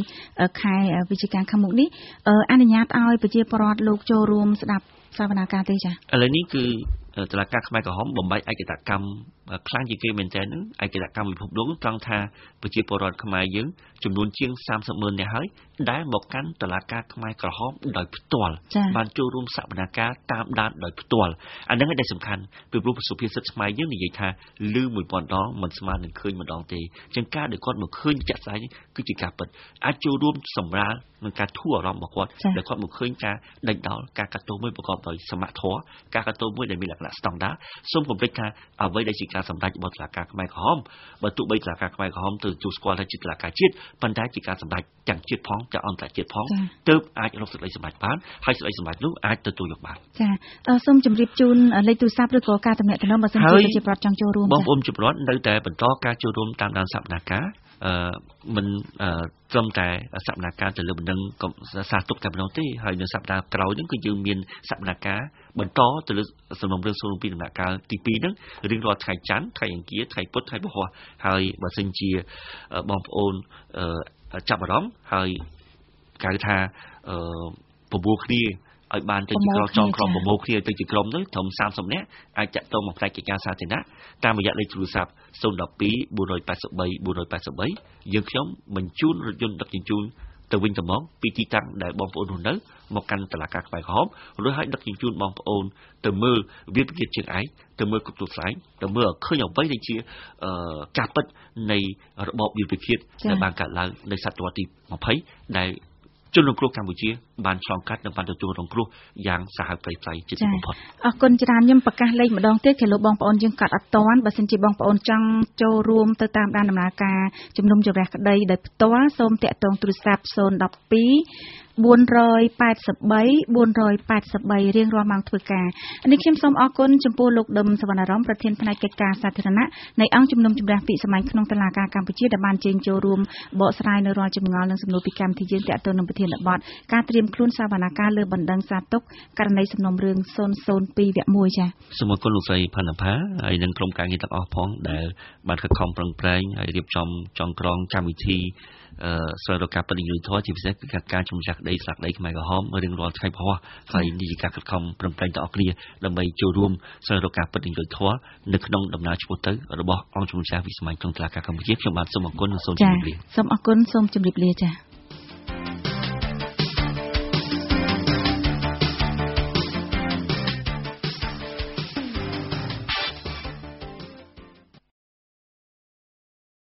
18ខែវិច្ឆិកាខាងមុខនេះអនុញ្ញាតឲ្យប្រជាពលរដ្ឋលោកចូលរួមស្ដាប់សវនកម្មទេចាឥឡូវនេះគឺតុលាការខ្មែរក្រហមបំបីឯកតកម្មខ្លាំងជាងគេមែនទែនហ្នឹងឯកតកម្មពិភពលោកត្រង់ថាប្រជាពលរដ្ឋខ្មែរយើងចំនួនជាង30,000នាក់ហើយដែលមកកាន់តុលាការខ្មែរក្រហមដោយផ្ទាល់បានចូលរួមសវនកម្មតាមដានដោយផ្ទាល់អាហ្នឹងឯងដែលសំខាន់ពីព្រោះសុភាសិតខ្មែរយើងនិយាយថាឮ1000ដងមិនស្មើនឹងឃើញម្ដងទេអញ្ចឹងការដែលគាត់មកឃើញចាក់ស្ដែងគឺជាការពិតអាចចូលរួមសម្រាលនឹងការធូរអារម្មណ៍របស់គាត់ដែលគាត់មកឃើញការដេញដោលការកាត់ទោសមួយប្រកបដោយសមត្ថធម៌ការកាត់ទោសមួយដែលមានលក្ខណៈស្តង់ដារសូមកុំភ្លេចថាអ្វីដែលជាការសម្ដែងរបស់តុលាការខ្មែរក្រហមបើទោះបីតុលាការខ្មែរក្រហមទៅទទួលស្គាល់ថាជាតុលាការជាតិប៉ុន្តែជាការសម្ដែងទាំងជាតិផងទាំងអន្តរជាតិផងទើបអាចរកសេចក្តីសម្រេចបានហើយសេចក្តីសម្រេចនោះអាចទទួលយកបានចាសូមជម្រាបជូនលេខទូរស័ព្ទឬក៏ការទំនាក់ទំនងបើសិនជាប្រជាពលរដ្ឋចង់ចូលរួមបងប្អូនជាពលរដ្ឋនៅតែបន្តការចូលរួមតាមដានសកម្មភាពមិនត្រឹមតែសកម្មភាពទៅលើបណ្ដឹងសារទុកតែប៉ុណ្ណោះទេហើយនៅសប្តាហ៍ក្រោយហ្នឹងគឺយើងមានសកម្មភាពបន្តទៅលើសំណុំរឿង002ដំណាក់កាលទី2ហ្នឹងរៀងរាល់ថ្ងៃច័ន្ទថ្ងៃអង្គារថ្ងៃពុធថ្ងៃពហុហើយបើសិនជាបងប្អូនចាប់អារម្មណ៍ហើយគេហៅថាប្រមូលគ្នាឲ្យបានទៅជាក្រុមក្រុមប្រមូលគ្នាទៅជាក្រុមទៅត្រឹម30នាក់អាចចាក់តងមកផ្នែកកិច្ចការសាធារណៈតាមរយៈលេខទូរស័ព្ទ012 483 483យើងខ្ញុំបញ្ជូនរថយន្តដឹកជញ្ជូនទៅវិញទៅមកពីទីតាំងដែលបងប្អូននៅមកកាន់តុលាការខ្មែរក្រហមរួចឲ្យដឹកជញ្ជូនបងប្អូនទៅមើលវិទ្យាជើងឯកទៅមើលគ្រប់ទូស្លែងទៅមើលឃើញអ្វីដែលជាការពិតនៃរបបវិទ្យាដែលបានកើតឡើងនៅសតវត្សទី20ដែលជនរងគ្រោះកម្ពុជាបានឆ្លងកាត់និងបានទទួលរងគ្រោះយ៉ាងសាហាវប្រៃជាទីបំផុតអរគុណច្រើនខ្ញុំប្រកាសលេខម្ដងទៀតគេលោកបងប្អូនយើងកាត់អត់តាន់បើសិនជាបងប្អូនចង់ចូលរួមទៅតាមដានដំណើរការជំនុំជម្រះក្តីដោយផ្ទាល់សូមតាក់ទងទូរស័ព្ទ012 483 483រៀងរាល់ម៉ោងធ្វើការនេះខ្ញុំសូមអរគុណចំពោះលោកដឹមសវណ្ណរមប្រធានផ្នែកកិច្ចការសាធារណៈនៃអង្គជំនុំជម្រះវិសម័យក្នុងតុលាការកម្ពុជាដែលបានជើញចូលរួមបកស្រាយនៅរាល់ចម្ងល់និងសំណួរពីកម្មវិធីយើងតាក់ទងនឹងប្រធានបទការត្រៀមខ្លួនសវនកម្មលើបណ្ដឹងសារទុកករណីសំណុំរឿង002វគ្គ1ចា៎សូមអរគុណលោកស្រីផាន់ផាហើយនិងក្រុមការងារទាំងអស់ផងដែលបានខិតខំប្រឹងប្រែងហើយរៀបចំចងក្រងកម្មវិធីស្វែងរកការពិតយុត្តិធម៌ជាពិសេសគឺការជំនះក្តីស្លាកដីខ្មែរក្រហមរៀងរាល់ថ្ងៃព្រោះហើយនេះជាការខិតខំប្រឹងប្រែងទាំងអស់គ្នាដើម្បីចូលរួមស្វែងរកការពិតនិងយុត្តិធម៌នៅក្នុងដំណើរឆ្ពោះទៅរបស់អង្គជំនុំជម្រះវិស្ម័យក្នុងតុលាការកម្ពុជាខ្ញុំបាទសូមអរគុណនិងសូមជម្រាបលាសូមអរគុណសូមជម្រាបលាចា៎